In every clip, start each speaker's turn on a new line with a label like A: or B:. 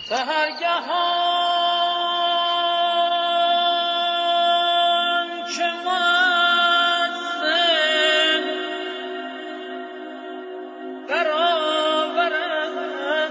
A: سحرگهان چه مؤذن برآورد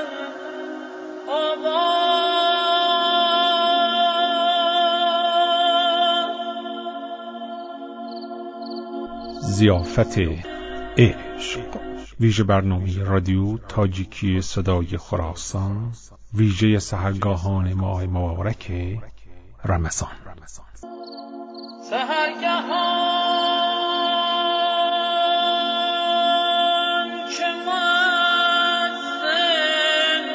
A: آواز.
B: ضیافت عشق، ویژه برنامه رادیو تاجیکی صدای خراسان، ویژه سحرگاهان ماه مبارک رمضان.
A: سحرگهان چه مؤذن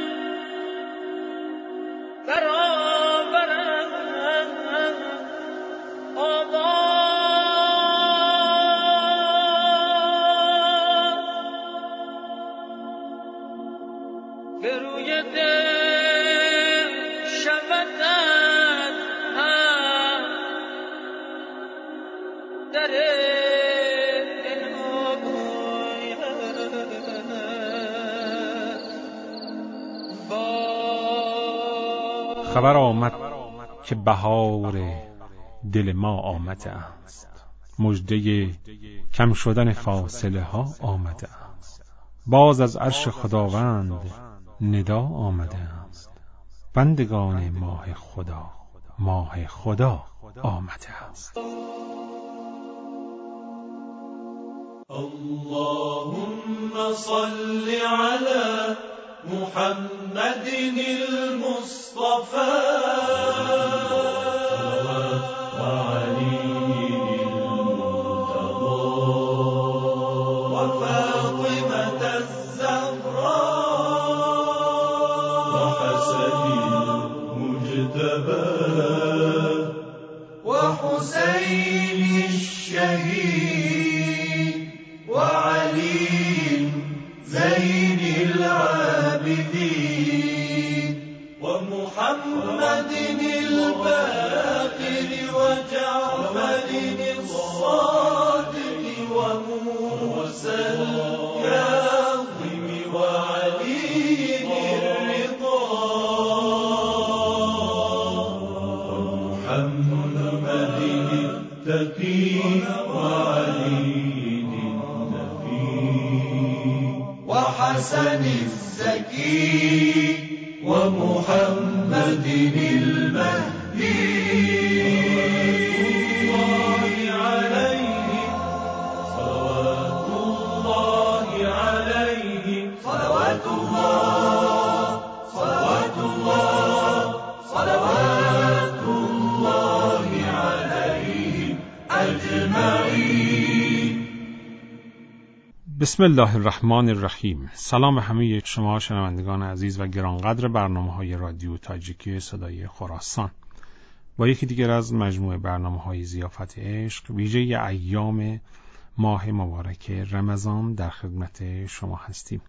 A: برآورد آواز. به روی دل شود در
B: خبر آمد که بهار دل ما آمده است، مژده کم شدن فاصله ها آمده است. باز از عرش خداوند ندا آمده است، بندگان ماه خدا آمده است.
C: اللهم صل على محمد المصطفى وعلي المرتضى وفاطمة الزهراء وحسن المجتبى وحسين الشهيد وعلي زين العابدين ومحمد الباقر وجعفر الصادق وموسى الكاظم وعلي الرضا ومحمد التقي وعلي وحسن الزكي ومحمد المهدي الله عليه صلوات الله عليه صلوات الله صلوات الله صلوات الله عليه أجمعين.
B: بسم الله الرحمن الرحیم. سلام همه شما شنوندگان عزیز و گرانقدر برنامه‌های رادیو تاجیکی صدای خراسان. با یکی دیگر از مجموعه برنامه‌های ضیافت عشق، ویژه ایام ماه مبارک رمضان در خدمت شما هستیم.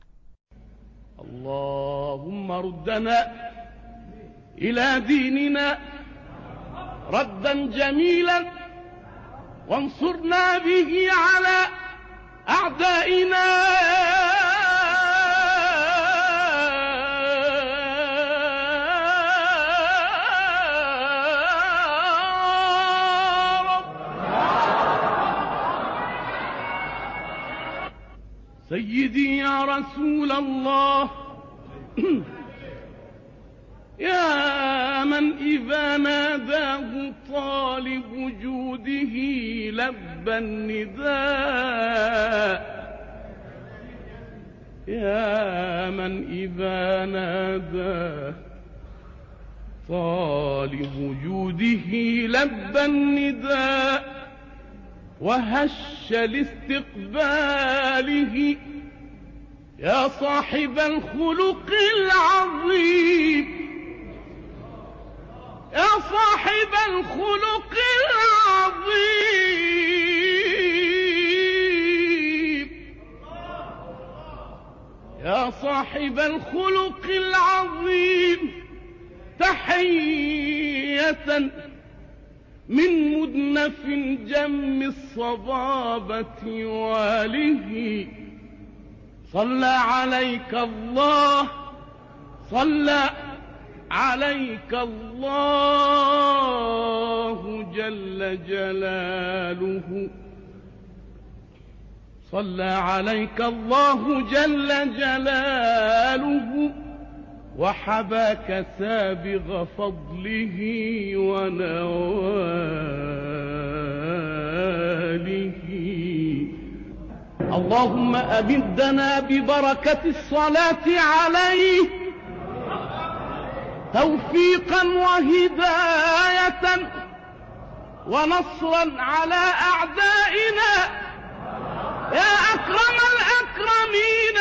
D: اللهم ردنا إلى ديننا ردا جميلا وانصرنا به على أعدائنا سيدي يا رسول الله يا من إذا ناداه طالب وجوده لبى النداء يا من إذا ناداه طالب وجوده لبى النداء وهش لاستقباله يا صاحب الخلق العظيم يا صاحب الخلق العظيم يا صاحب الخلق العظيم تحية من مدنف جم الصبابة واله صلى عليك الله صلى عليك الله جل جلاله، صلى عليك الله جل جلاله، وحباك سابغ فضله ونواله. اللهم أمدنا ببركة الصلاة عليه توفيقا وهداية ونصرا على أعدائنا يا أكرم الأكرمين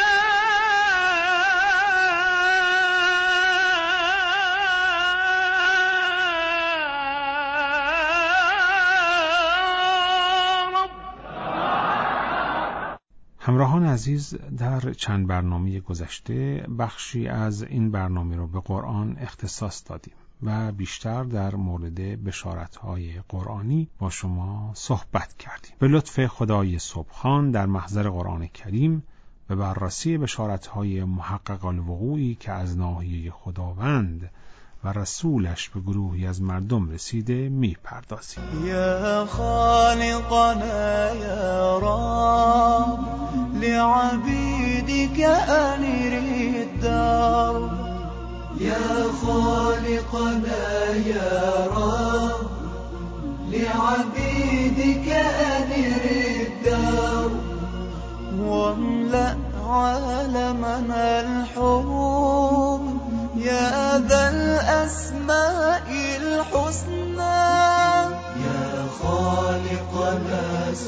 B: همراهان عزیز، در چند برنامه گذشته بخشی از این برنامه رو به قرآن اختصاص دادیم و بیشتر در مورد بشارت‌های قرآنی با شما صحبت کردیم. به لطف خدای سبحان در محضر قرآن کریم به بررسی بشارت‌های محقق الوقوعی که از ناحیه خداوند و رسولش به گروهی از مردم رسیده میپردازیم.
E: یا خالقنا یا رب لعبیدک انیر الدار،
C: یا خالقنا یا رب لعبیدک انیر الدار،
E: واملأ عالمنا الحب يا ذا الأسماء الحسنى.
C: يا خالقنا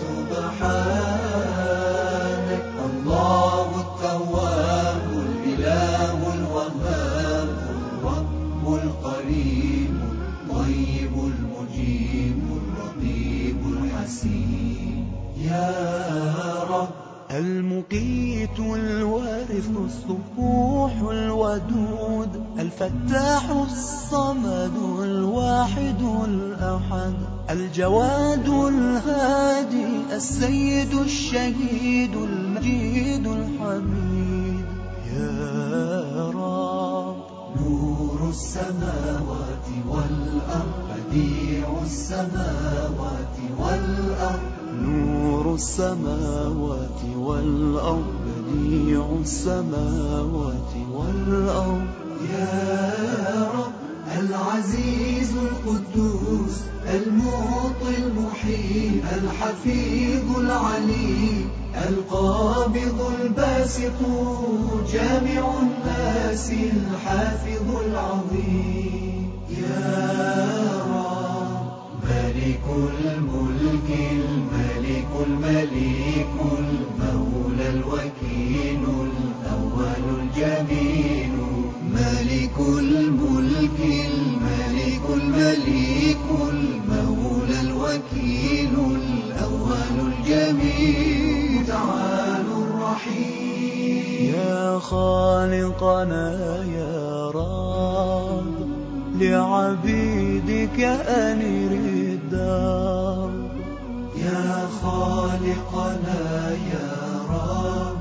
C: سبحانك الله التواب الإله الوهاب الرب القريب الطيب المجيب الرقيب الحسيب. يا رب
E: المقيت الوارث الصفوح الودود الفتاح الصمد الواحد الأحد الجواد الهادي السيد الشهيد المجيد الحميد. يا رب
C: نور السماوات والأرض بديع السماوات والأرض،
E: نور السماوات والأرض بديع السماوات والأرض.
C: يا رب العزيز القدوس المعطي المحيي الحفيظ العليم القابض الباسط جامع الناس الحافظ العظيم. يا رب ملك الملك الملك المليك المولى الوكيل الأول الجميل، ملك الملك الملك المليك المولى الوكيل الأول الجميل تعال الرحيم.
E: يا خالقنا يا رب لعبيدك أنر الدار،
C: يا خالقنا يا رب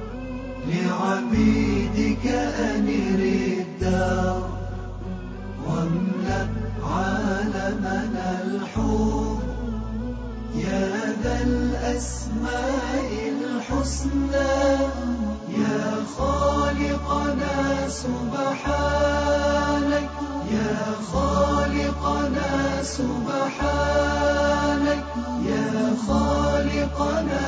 C: لعبيدك أنر الدار، واملأ عالمنا الحب يا ذا الأسماء الحسنى. يا خالقنا سبحانك يا خالقنا سبحانك يا خالقنا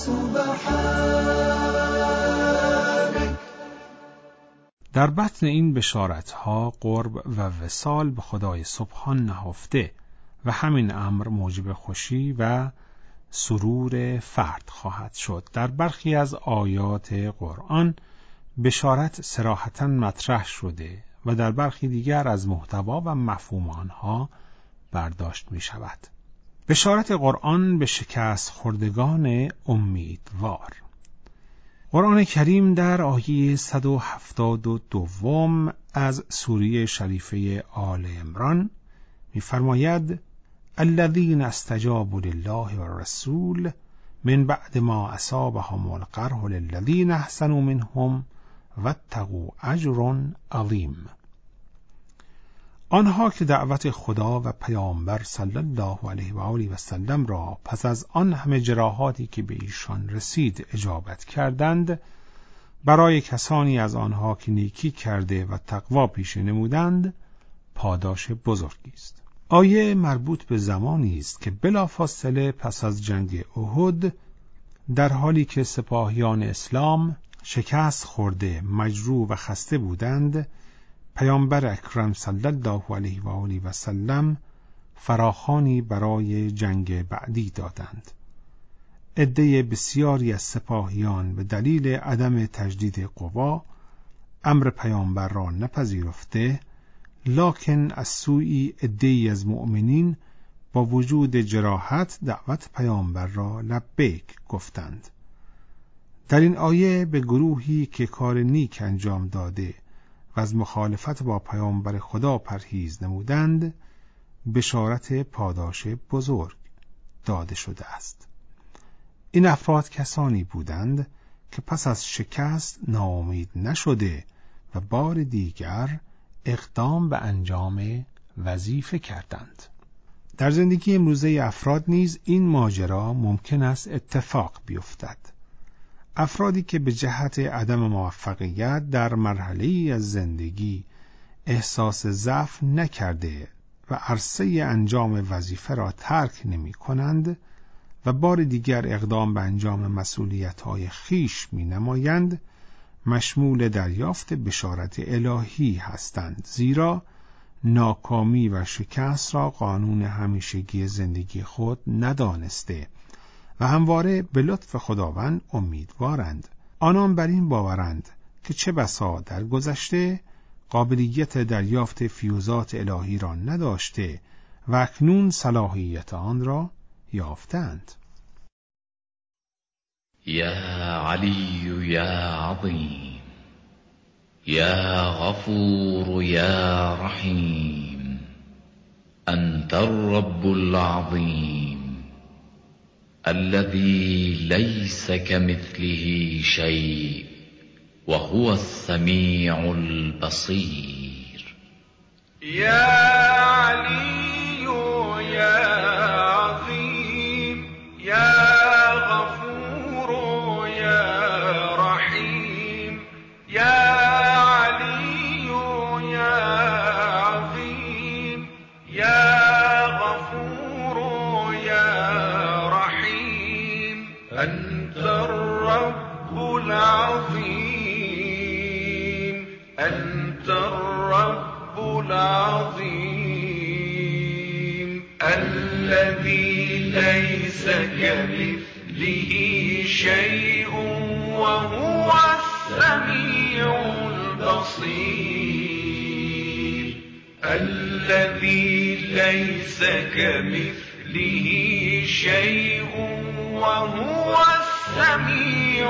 C: سبحانك.
B: در بطن این بشارت‌ها قرب و وصال به خدای سبحان نهفته و همین امر موجب خوشی و سرور فرد خواهد شد. در برخی از آیات قرآن بشارت صراحتاً مطرح شده و در برخی دیگر از محتوا و مفهوم آنها برداشت می شود. بشارت قرآن به شکست خوردگان امیدوار. قرآن کریم در آیه 172 از سوره شریفه آل عمران می‌فرماید: الذين استجابوا لله والرسول من بعد ما اصابهم القرح للذين احسنوا منهم واتقوا اجر عظیم. آنها که دعوت خدا و پیامبر صلی الله علیه و آله و سلم را پس از آن همه جراحاتی که به ایشان رسید اجابت کردند، برای کسانی از آنها که نیکی کرده و تقوا پیشه نمودند پاداش بزرگی است. آیه مربوط به زمانی است که بلافاصله پس از جنگ احد، در حالی که سپاهیان اسلام شکست خورده، مجروح و خسته بودند، پیامبر اکرم صلی الله علیه و آله و سلم فراخوانی برای جنگ بعدی دادند. عده بسیاری از سپاهیان به دلیل عدم تجدید قوا امر پیامبر را نپذیرفته، لکن از سوی عده‌ای از مؤمنین با وجود جراحت دعوت پیامبر را لبیک گفتند. در این آیه به گروهی که کار نیک انجام داده و از مخالفت با پیامبر خدا پرهیز نمودند بشارت پاداش بزرگ داده شده است. این افراد کسانی بودند که پس از شکست ناامید نشده و بار دیگر اقدام به انجام وظیفه کردند. در زندگی امروزه افراد نیز این ماجرا ممکن است اتفاق بیفتد. افرادی که به جهت عدم موفقیت در مرحله‌ای از زندگی احساس ضعف نکرده و عرصه انجام وظیفه را ترک نمی کنند و بار دیگر اقدام به انجام مسئولیت‌های خویش می نمایند، مشمول دریافت بشارت الهی هستند، زیرا ناکامی و شکست را قانون همیشگی زندگی خود ندانسته و همواره به لطف خداوند امیدوارند. آنان بر این باورند که چه بسا در گذشته قابلیت دریافت فیوزات الهی را نداشته و اکنون صلاحیت آن را یافتند.
F: یا علی یا عظیم یا غفور یا رحیم انت الرب العظیم الذي ليس كمثله شيء وهو السميع البصير.
D: يا علي يا عظيم يا غفور يا رحيم يا علي يا عظيم يا غفور يا رحيم أنت الرب العظيم أنت الرب العظيم الذي ليس كمثله شيء وهو السميع البصير الذي ليس كمثله شيء وهو السميع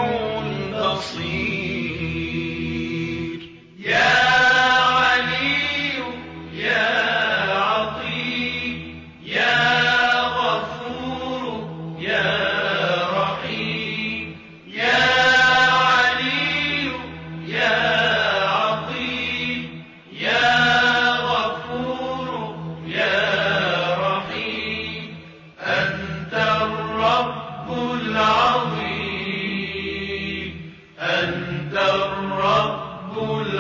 D: البصير. يا علي يا عظيم يا غفور يا رحيم يا علي يا عظيم يا غفور يا رحيم أنت الرب العظيم أنت الرب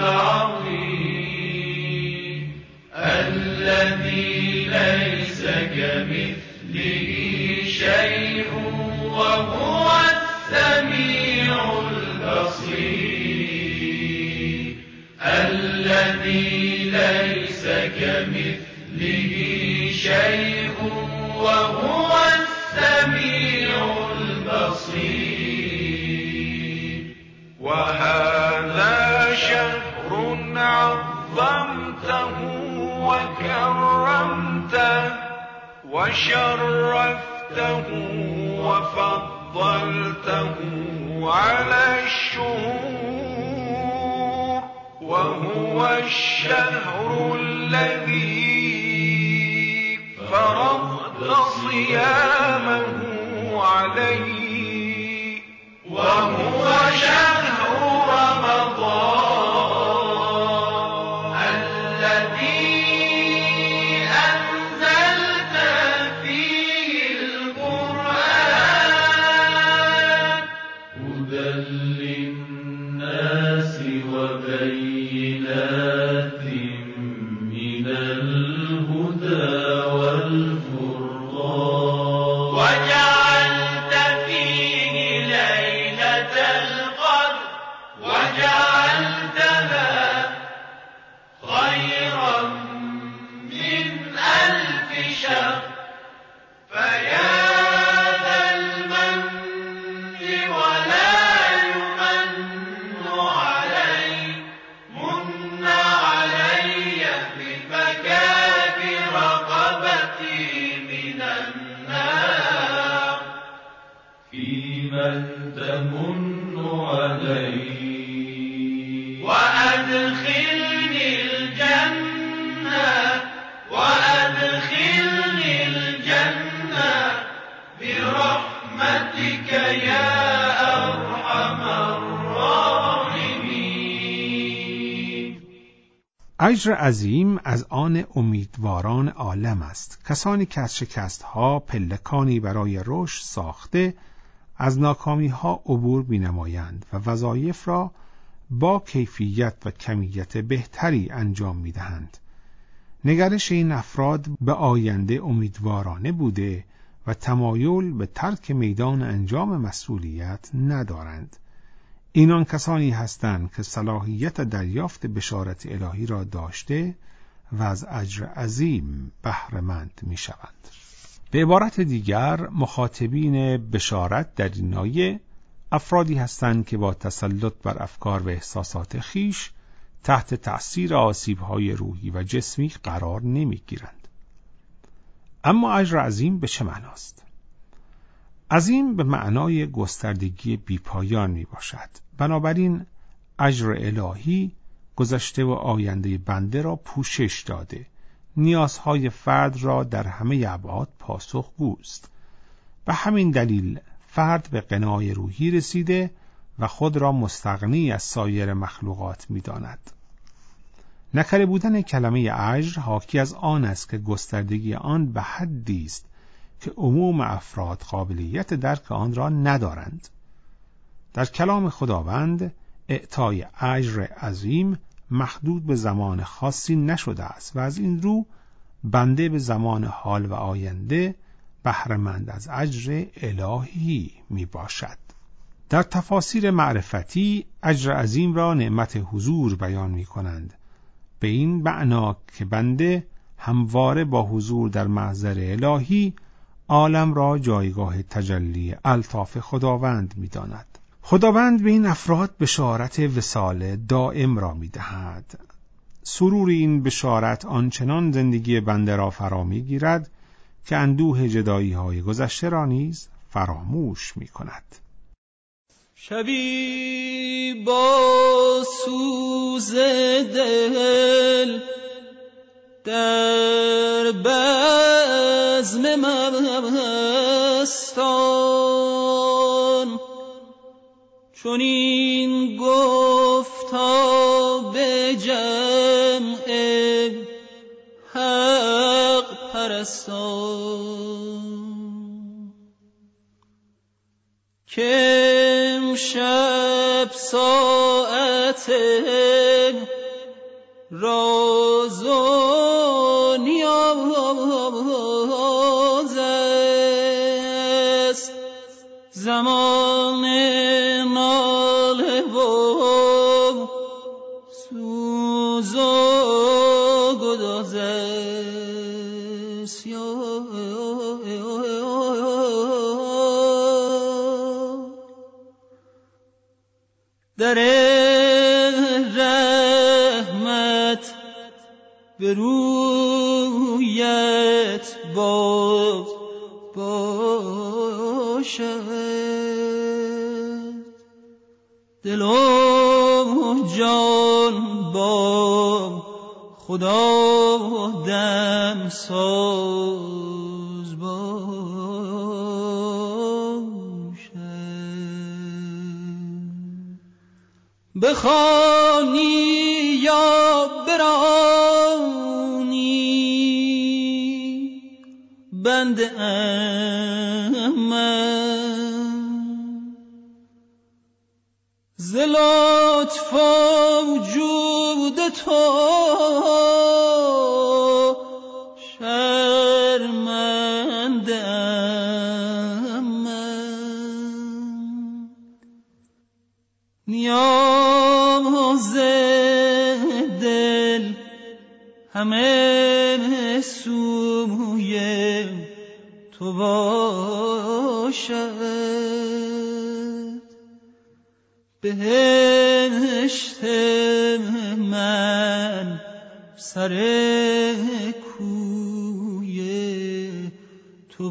D: العظيم الذي ليس كمثله شيء وهو السميع البصير الذي ليس كمثله شيء وهو السميع البصير. وهذا شهر عظمته وكرمته وشرفته وفضلته على الشهور وهو الشهر الذي فرضت صيامه عليه وهو شهر رمضان
G: ليلة من الهدى والفرقان
D: وجعلت فيه ليلة القدر وجعلتها خيرا من 1000 شهر فيا ذا المن ولا يمن علي من علي بفكاك رقبتي من النار
G: فيمن تمن علي
D: وأدخلني الجنة برحمتك يا أرحم الراحمين.
B: اجر عظیم از آن امیدواران عالم است. کسانی که از شکستها پلکانی برای رشد ساخته از ناکامی‌ها عبور می‌نمایند و وظایف را با کیفیت و کمیت بهتری انجام می‌دهند. نگرش این افراد به آینده امیدوارانه بوده و تمایل به ترک میدان انجام مسئولیت ندارند. اینان کسانی هستند که صلاحیت دریافت بشارت الهی را داشته و از اجر عظیم بهره‌مند می‌شوند. به عبارت دیگر مخاطبین بشارت در این آیه افرادی هستند که با تسلط بر افکار و احساسات خیش تحت تأثیر آسیب‌های روحی و جسمی قرار نمی‌گیرند. اما اجر عظیم به چه معناست؟ عظیم به معنای گستردگی بی‌پایان میباشد. بنابراین اجر الهی گذشته و آینده بنده را پوشش داده، نیازهای فرد را در همه ابعاد پاسخگوست. به همین دلیل فرد به غنای روحی رسیده و خود را مستغنی از سایر مخلوقات می‌داند. نکره بودن کلمه اجر حاکی از آن است که گستردگی آن به حدی است که عموم افراد قابلیت درک آن را ندارند. در کلام خداوند اعطای اجر عظیم محدود به زمان خاصی نشده است و از این رو بنده به زمان حال و آینده بهره‌مند از اجر الهی می باشد. در تفاسیر معرفتی اجر عظیم را نعمت حضور بیان می کنند، به این معنا که بنده همواره با حضور در محضر الهی عالم را جایگاه تجلی الطاف خداوند می داند. خداوند به این افراد بشارت وصال دائم را می دهد. سرور این بشارت آنچنان زندگی بنده را فرا می گیرد که اندوه جدایی های گذشته را نیز فراموش می کند.
E: شبی با سوز دل در بزم مستان چون این گفتا به جمع حق پرستان که امشب ساعت راز و نیاز است، زمان ناله و سوز و گداز است. در رحمت به رویت باز باشد، دل و جان با خدا دم ساز بخوانی یا برانی بنده ام من، ز ز لطف وجود تو شرمنده‌ام من. نیاز دل همه سوی تو باشد، بهشت من سر کوی تو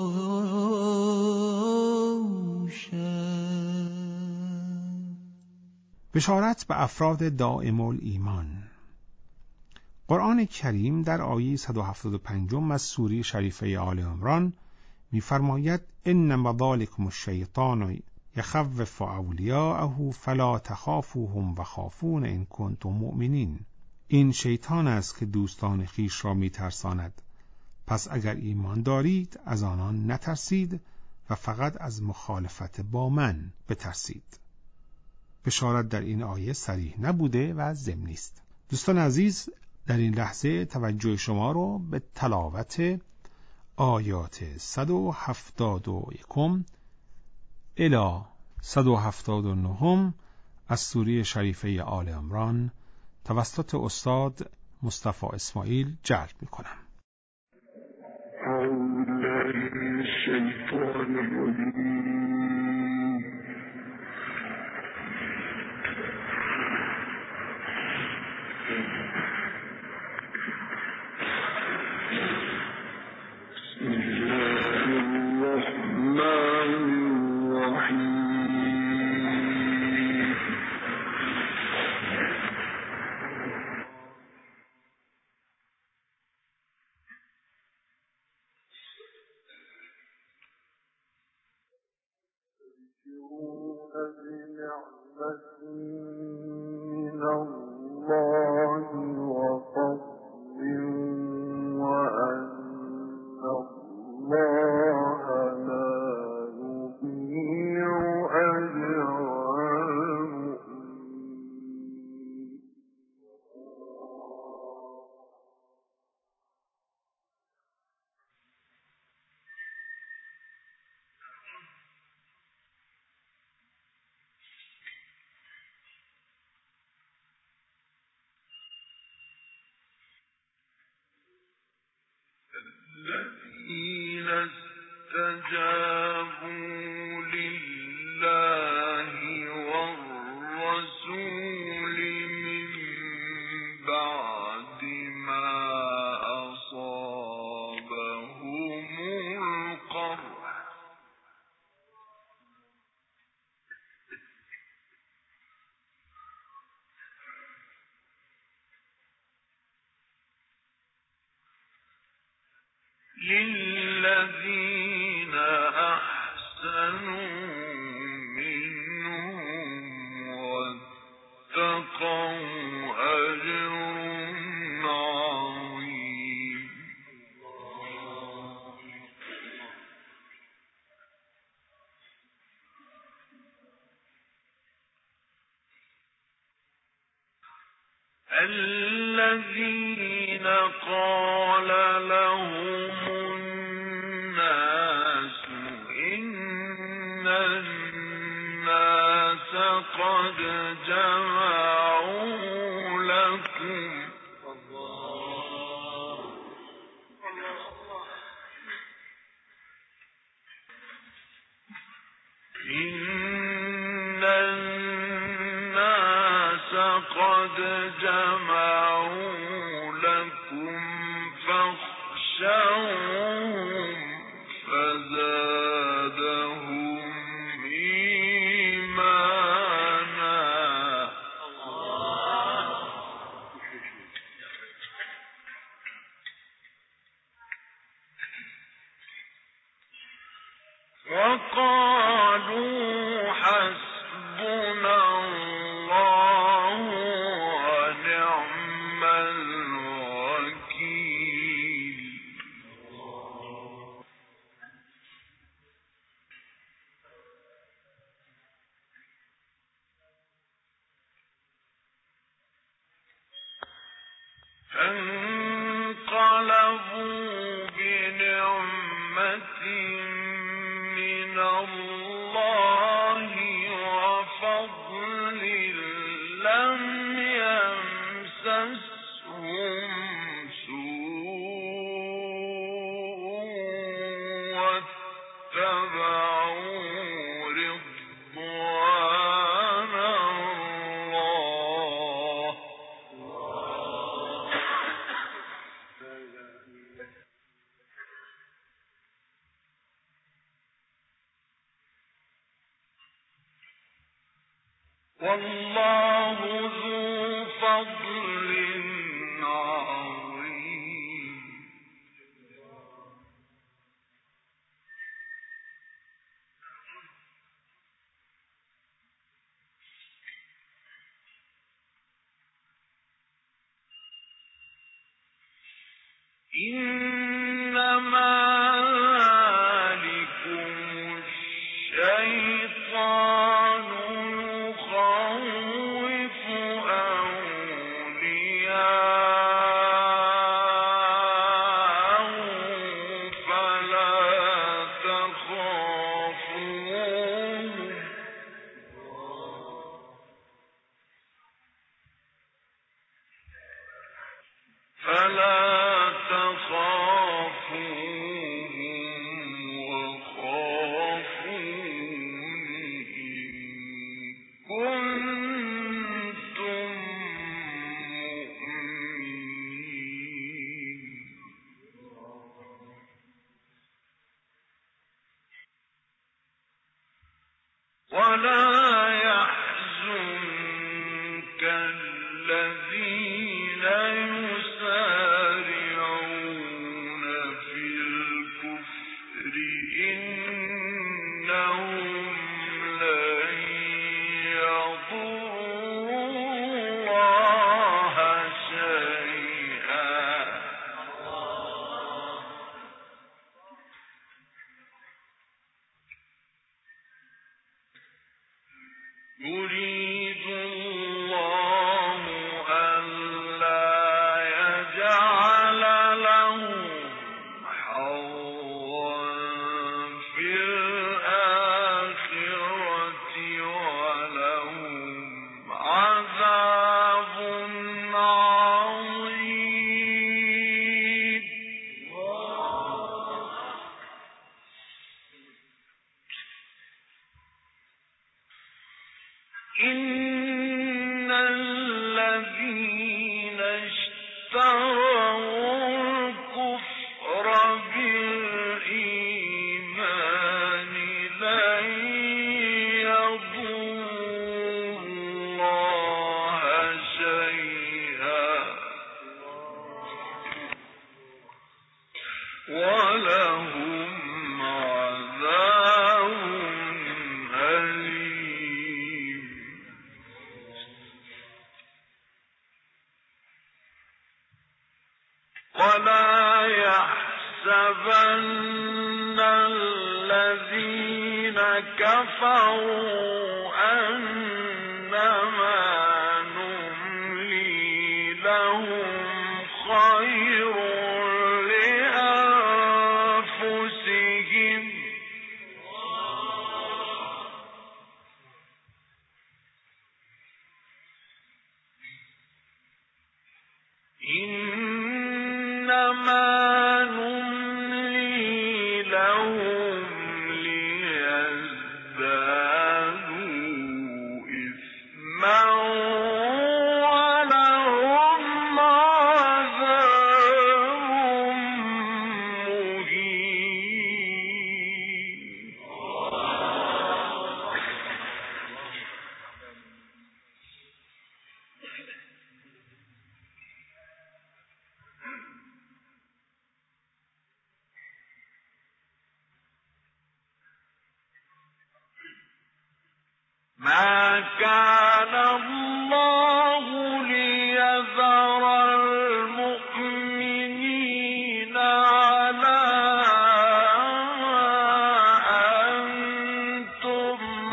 E: باشد.
B: بشارت به افراد دائم الایمان. قرآن کریم در آیه 175 از سوره شریفه آل عمران می‌فرماید انما ذالکم الشیطان یخوف اولیاءه فلا تخافوهم و خافون ان کنتم مؤمنین. این شیطان است که دوستان خویش را می‌ترساند، پس اگر ایمان دارید از آنان نترسید و فقط از مخالفت با من بترسید. بشارت در این آیه صریح نبوده و ضمنی است. دوستان عزیز، در این لحظه توجه شما رو به تلاوت آیات 171 الی 179 از سوره شریفه آل عمران توسط استاد مصطفی اسماعیل جلب می‌کنم.
G: الذين استجابوا لله والرسول من بعد ما أصابهم القرح للذين أحسنوا منهم واتقوا أجر عظيم. الذين قال لهم الناس إن الناس قد جمعوا لكم إن الناس قد جمعوا لكم فاخشوهم فزادهم إيمانا وقالوا حسبنا الله ونعم فانقلبوا بنعمة من الله وفضل لم يمسسهم سوء واتبعوا رضوان الله والله ذو فضل عظيم إنما ذلكم الشيطان يخوف أولياءه فلا تخافوهم وخافوني إن كنتم مؤمنين ولا يحزنك الذين يسارعون في الكفر إنهم لن يضروا الله شيئا يريد الله ألا يجعل لهم حظا في الآخرة ولهم عذاب عظيم إن الذين اشتروا الكفر بالإيمان لن يضروا الله شيئا ولهم عذاب أليم ولا يحسبن الذين كفروا أنما نملي لهم خير لأنفسهم إنما نملي لهم ليزدادوا إثما ولهم عذاب مهين ما كان الله ليذر المؤمنين على ما أنتم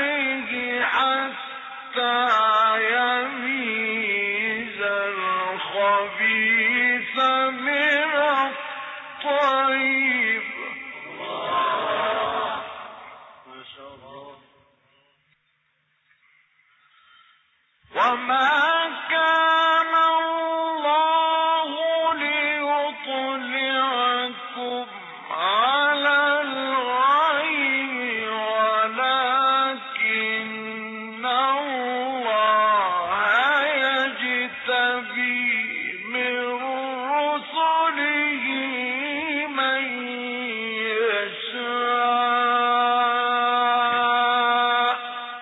G: عليه حتى يميز الخبيث الخبيث من الطيب. وما كان الله ليطلعكم على الغيب ولكن الله يجتبي من رسله من يشاء.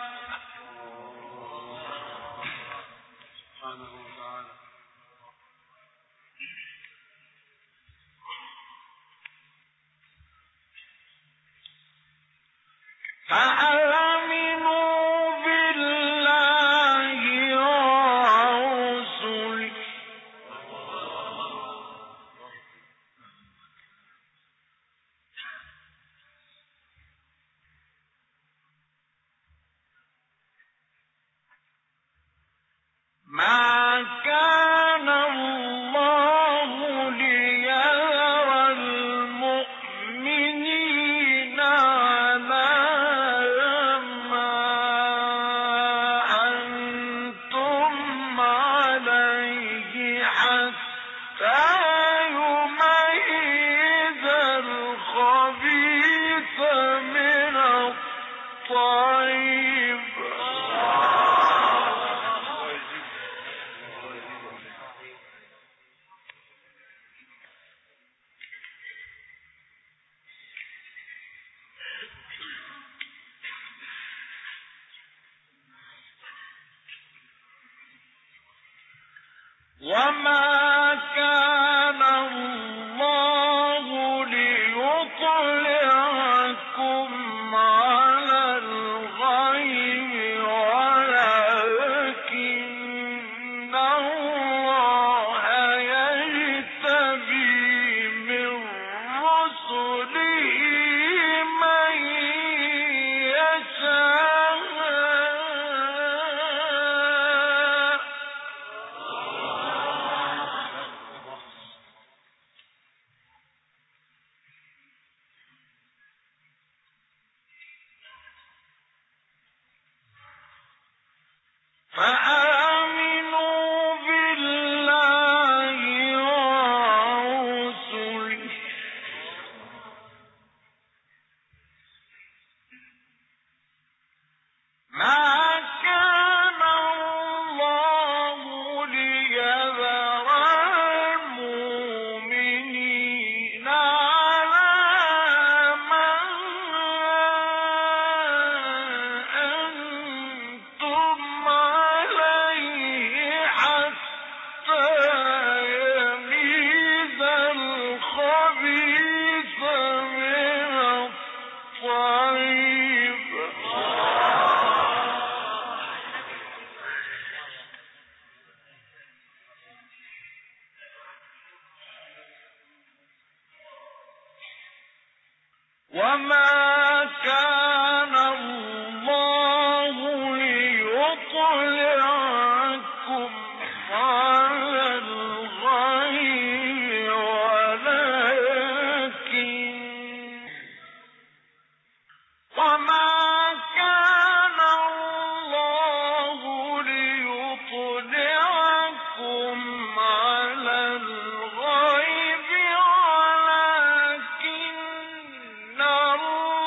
G: فآمنوا بالله ورسله ما كان الله ليذر المؤمنين على ما أنتم عليه حتى يميز الخبيث من الطيب. وما كان الله ليطلعكم على الغيب ولكن الله يجتبي من رسله من يشاء. فآمنوا بالله ورسله ما كان الله ليذر المؤمنين على ما أنتم عليه حتى يميز الخبيث من الطيب. وما كان الله ليطلعكم على الغيب وما كان الله ليطلعكم على الغيب ولكن الله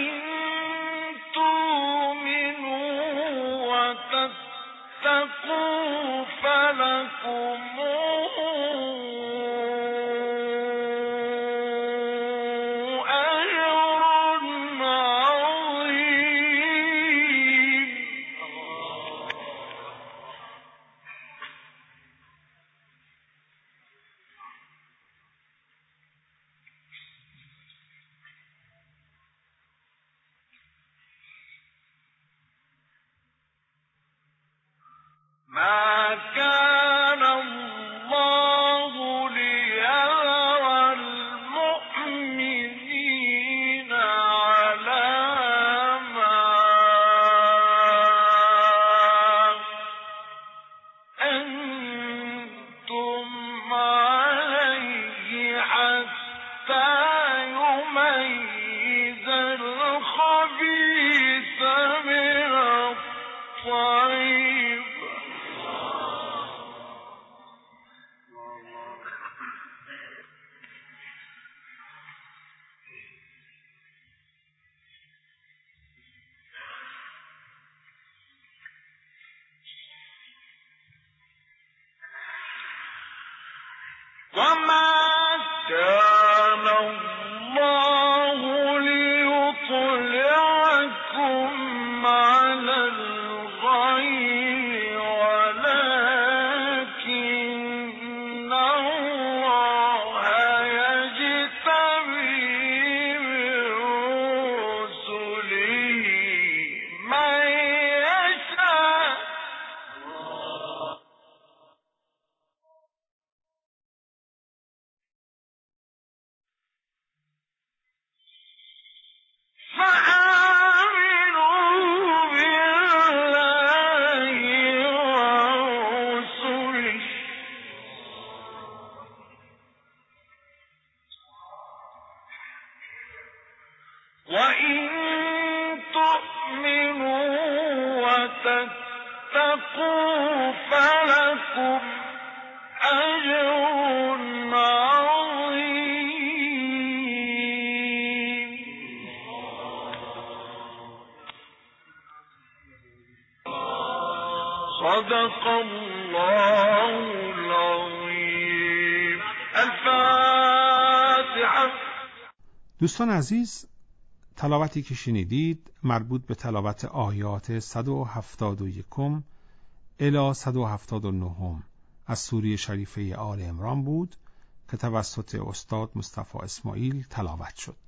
G: وتتقوا فلكم ما كان الله ليذر المؤمنين على ما أنتم عليه حتى يميز الخبيث من الطيب. وما كان الله ليطلعكم على الغيب ولكن الله يجتبي من رسله من يشاء فآمنوا بالله ورسله وإن تؤمنوا وتتقوا فلكم أجر عظيم. صدق الله العظيم. الفاتحة.
B: دوستان عزیز، تلاوتی که شنیدید مربوط به تلاوت آیات 171 الی 179 از سوره شریفه آل عمران بود که توسط استاد مصطفی اسماعیل تلاوت شد.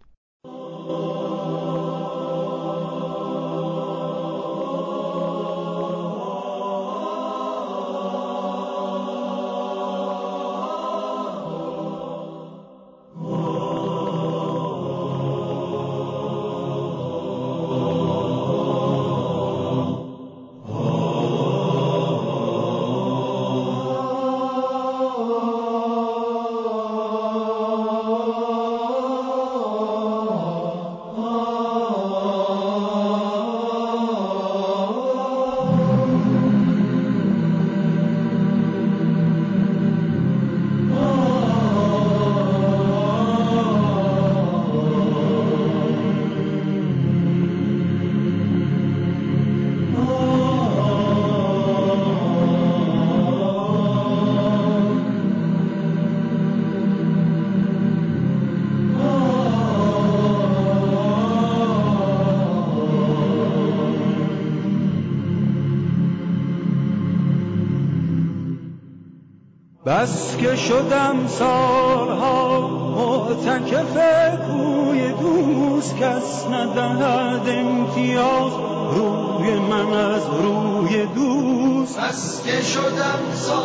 E: بس که شدم سالها معتکف کوی دوست، کس ندهد امتیاز روی من از روی دوست.
C: بس که شدم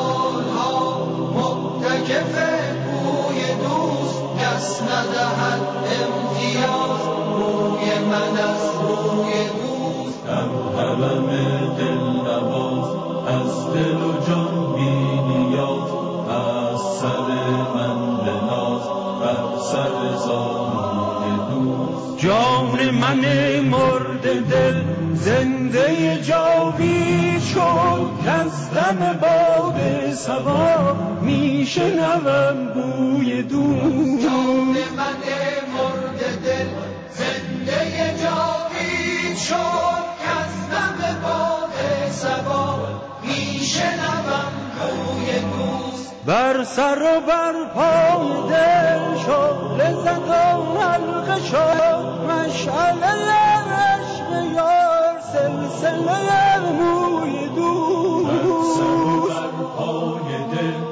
C: سالها معتکف کوی دوست، کس ندهد امتیاز روی من از روی دوست.
H: در حرم دل نواز از دل و جان بی نیاز، از سر من بناز بر سر زانوی دوست.
E: جان من مرد دل زنده جاوید شد، کز دم باد صبا میشنوم بوی دوست.
C: جان من مرد دل زنده جاوید امید شد کز دم باد صبا میشنوم بوی دوست.
E: بر سر و بر پای دل شعله زد و حلقه شد مشعله عشق یار سلسله موی دوست. بر سر و بر پای دل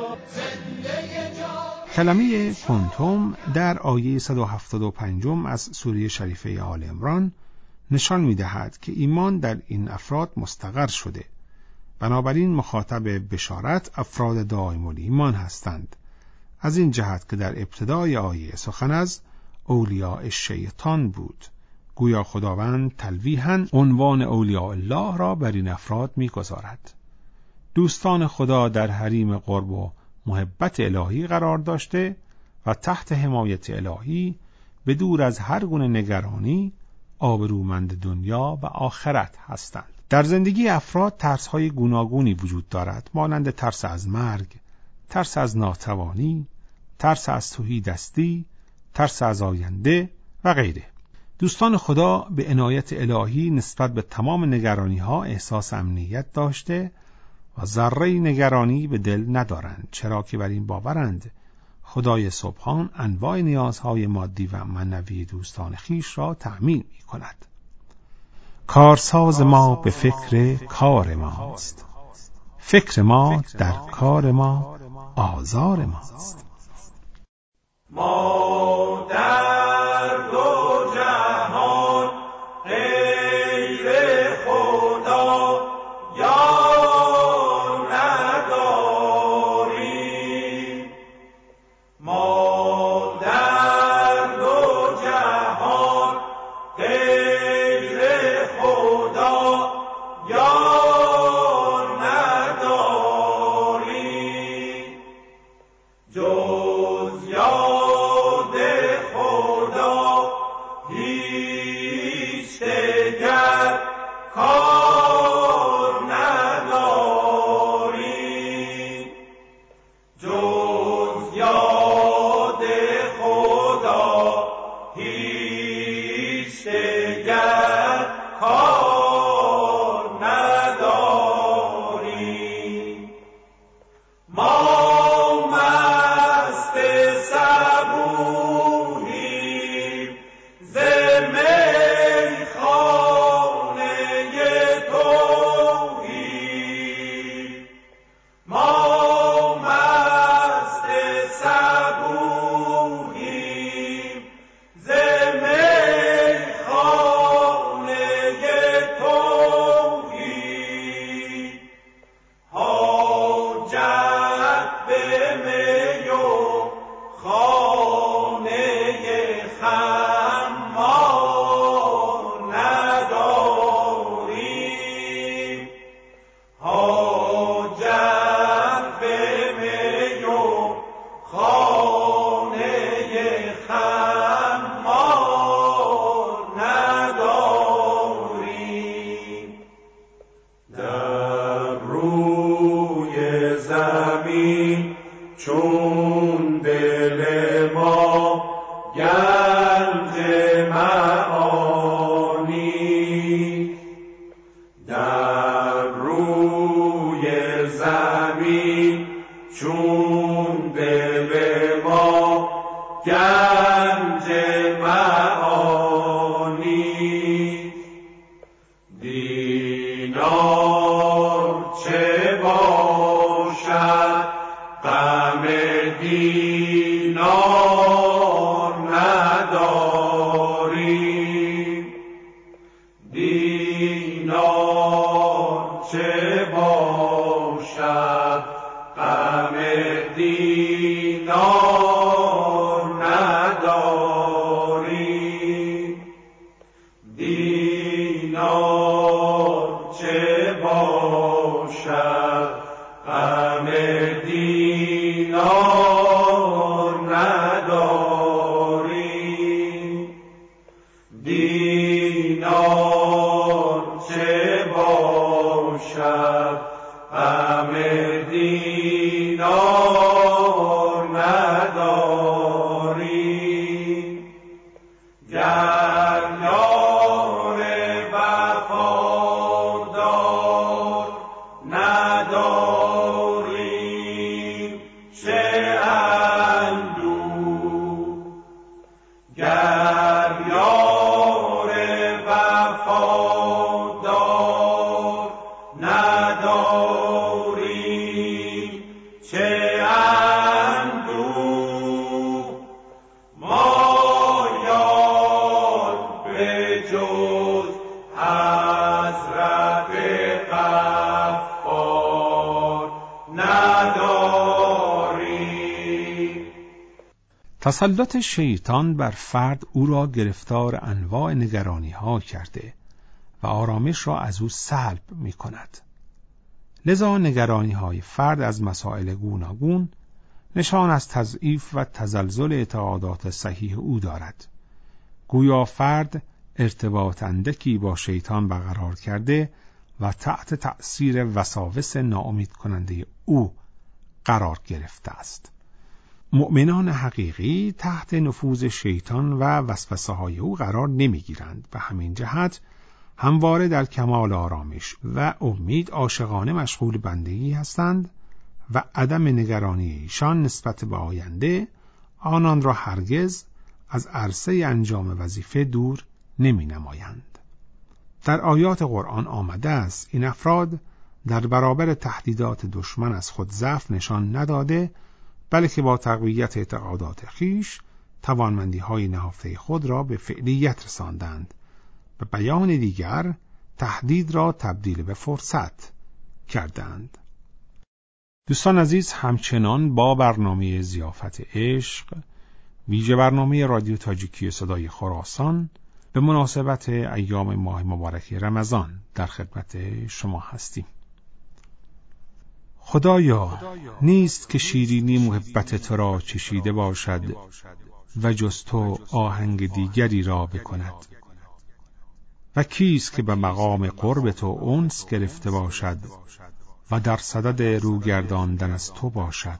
B: کلمه کنتم در آیه 175 از سوره شریفه آل عمران نشان می‌دهد که ایمان در این افراد مستقر شده. بنابراین مخاطب بشارت افراد دائم الایمان هستند، از این جهت که در ابتدای آیه سخن از اولیاء شیطان بود. گویا خداوند تلویحاً عنوان اولیاء الله را بر این افراد می‌گذارد. دوستان خدا در حریم قرب و محبت الهی قرار داشته و تحت حمایت الهی به دور از هر گونه نگرانی آبرومند دنیا و آخرت هستند. در زندگی افراد ترس‌های گوناگونی وجود دارد، مانند ترس از مرگ، ترس از ناتوانی، ترس از تهیدستی، ترس از آینده و غیره. دوستان خدا به عنایت الهی نسبت به تمام نگرانی‌ها احساس امنیت داشته و ذره نگرانی به دل ندارند، چرا که بر این باورند خدای سبحان انواع نیازهای مادی و معنوی دوستان خیش را تأمین می‌کند. کارساز ما به فکر کار ماست، فکر ما در کار ما آزار ماست.
H: ما در دو جهان غیر خدا یار نداریم. ما در دو جهان غیر خدا یار نداریم. جز یاد خدا هیچ دگر کار نداریم. جز یاد خدا هیچ دگر کار نداریم. ما مست صبوحیم ز میخانه توحید. ما مست صبوحیم ز میخانه توحید. حاجت به می و خانه خمار نداریم. حاجت به می و خانه خمار نداریم. در روی زمین چون دل ما گنج معانی. در روی زمین چون دل ما گنج معانی. دینار چه باشد غم دینار نداریم. دینار چه باشد غم دینار نداریم. دینار چه باشد غم دینار نداریم. دینار چه باشد غم دینار نداریم. گر یار
C: وفادار نداری چه اندوه ما یاد به جز حضرت غفار نداری.
B: تسلط شیطان بر فرد او را گرفتار انواع نگرانی ها کرده و آرامش را از او سلب می کند. لذا نگرانی های فرد از مسائل گوناگون نشان از تضعیف و تزلزل اعتقادات صحیح او دارد. گویا فرد ارتباط اندکی با شیطان برقرار کرده و تحت تأثیر وساوس ناامید کننده او قرار گرفته است. مؤمنان حقیقی تحت نفوذ شیطان و وسوسه های او قرار نمی گیرند. به همین جهت همواره در کمال آرامش و امید عاشقانه مشغول بندگی هستند و عدم نگرانی ایشان نسبت به آینده آنان را هرگز از عرصه انجام وظیفه دور نمی نمایند. در آیات قرآن آمده است این افراد در برابر تهدیدات دشمن از خود ضعف نشان نداده، بلکه با تقویت اعتقادات خیش توانمندی‌های نهفته خود را به فعلیت رساندند. به بیان دیگر تهدید را تبدیل به فرصت کردند. دوستان عزیز، همچنان با برنامه ضیافت عشق، ویژه برنامه رادیو تاجیکی صدای خراسان، به مناسبت ایام ماه مبارک رمضان در خدمت شما هستیم. خدایا، نیست که شیرینی محبت تو را چشیده باشد و جز تو آهنگ دیگری را بکند. و کیست که به مقام قرب تو انس گرفته باشد و در صدد روگرداندن از تو باشد.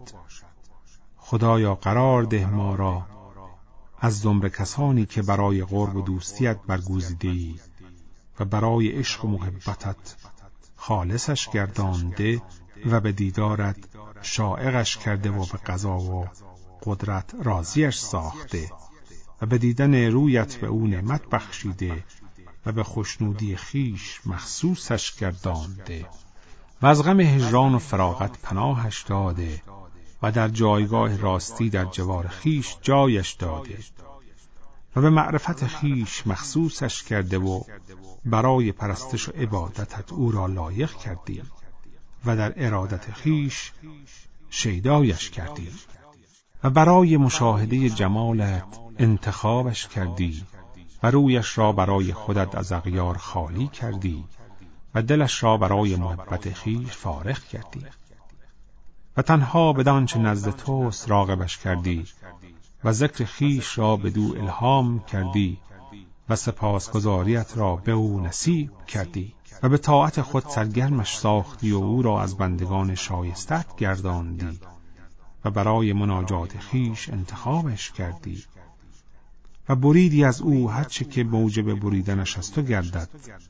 B: خدایا قرار ده ما را از زمره کسانی که برای قرب و دوستیت برگزیده‌ای و برای عشق و محبتت خالصش گردانده و به دیدارت شائقش کرده و به قضا و قدرت راضیش ساخته و به دیدن رویت به او نعمت بخشیده و به خوشنودی خیش مخصوصش گردانده و از غم هجران و فراغت پناهش داده و در جایگاه راستی در جوار خیش جایش داده و به معرفت خیش مخصوصش کرده و برای پرستش و عبادتت او را لایق کردی و در ارادت خیش شیدایش کردی و برای مشاهده جمالت انتخابش کردی و رویش را برای خودت از اغیار خالی کردی و دلش را برای محبت خیش فارغ کردی و تنها بدانچه نزد توست راغبش کردی و ذکر خیش را بدو الهام کردی و سپاسگزاریت را به او نصیب کردی و به طاعت خود سرگرمش ساختی و او را از بندگان شایستت گرداندی و برای مناجات خیش انتخابش کردی و بریدی از او هر چه که موجب بریدنش از تو گردد.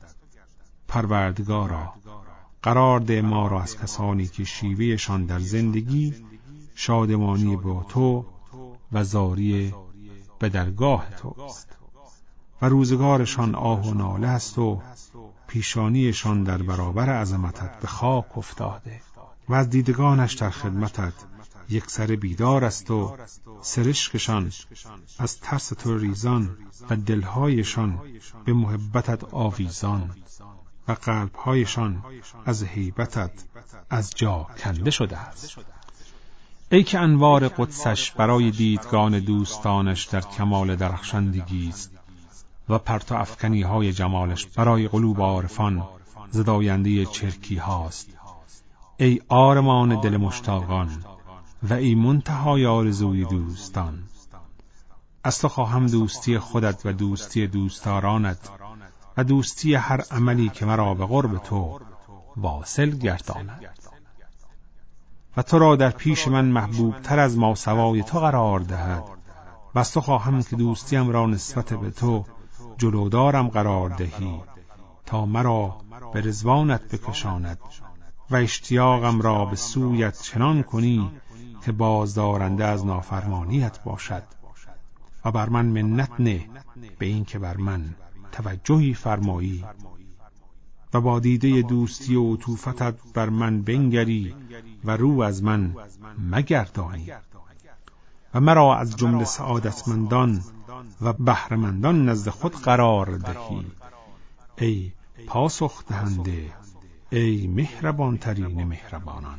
B: پروردگارا، قرار ده ما را از کسانی که شیوهشان در زندگی شادمانی با تو و زاری به درگاه توست و روزگارشان آه و ناله است و پیشانیشان در برابر عظمتت به خاک افتاده و از دیدگانش در خدمتت یک سر بیدار است و سرشکشان از ترس تو ریزان و دلهایشان به محبتت آویزان و قلبهایشان از هیبتت از جا کنده شده است. ای که انوار قدسش برای دیدگان دوستانش در کمال درخشندگی است و پرتو افکنی های جمالش برای قلوب عارفان زداینده چرکی هاست. ای آرمان دل مشتاقان و ای منتهای آرزوی دوستان، از تو خواهم دوستی خودت و دوستی دوستدارانت و دوستی هر عملی که مرا به قرب تو واصل گرداند و تو را در پیش من محبوب تر از ماسوای تو قرار دهد و از تو خواهم که دوستیم را نسبت به تو جلودارم قرار دهی تا مرا به رضوانت بکشاند و اشتیاقم را به سویت چنان کنی که بازدارنده از نافرمانیت باشد و بر من منت نه به این که بر من توجهی فرمایی و با دیده دوستی و عطوفتت بر من بنگری و رو از من مگردانی و مرا از جمله سعادتمندان و بهره‌مندان نزد خود قرار دهی. ای پاسخ دهنده، ای مهربان ترین مهربانان.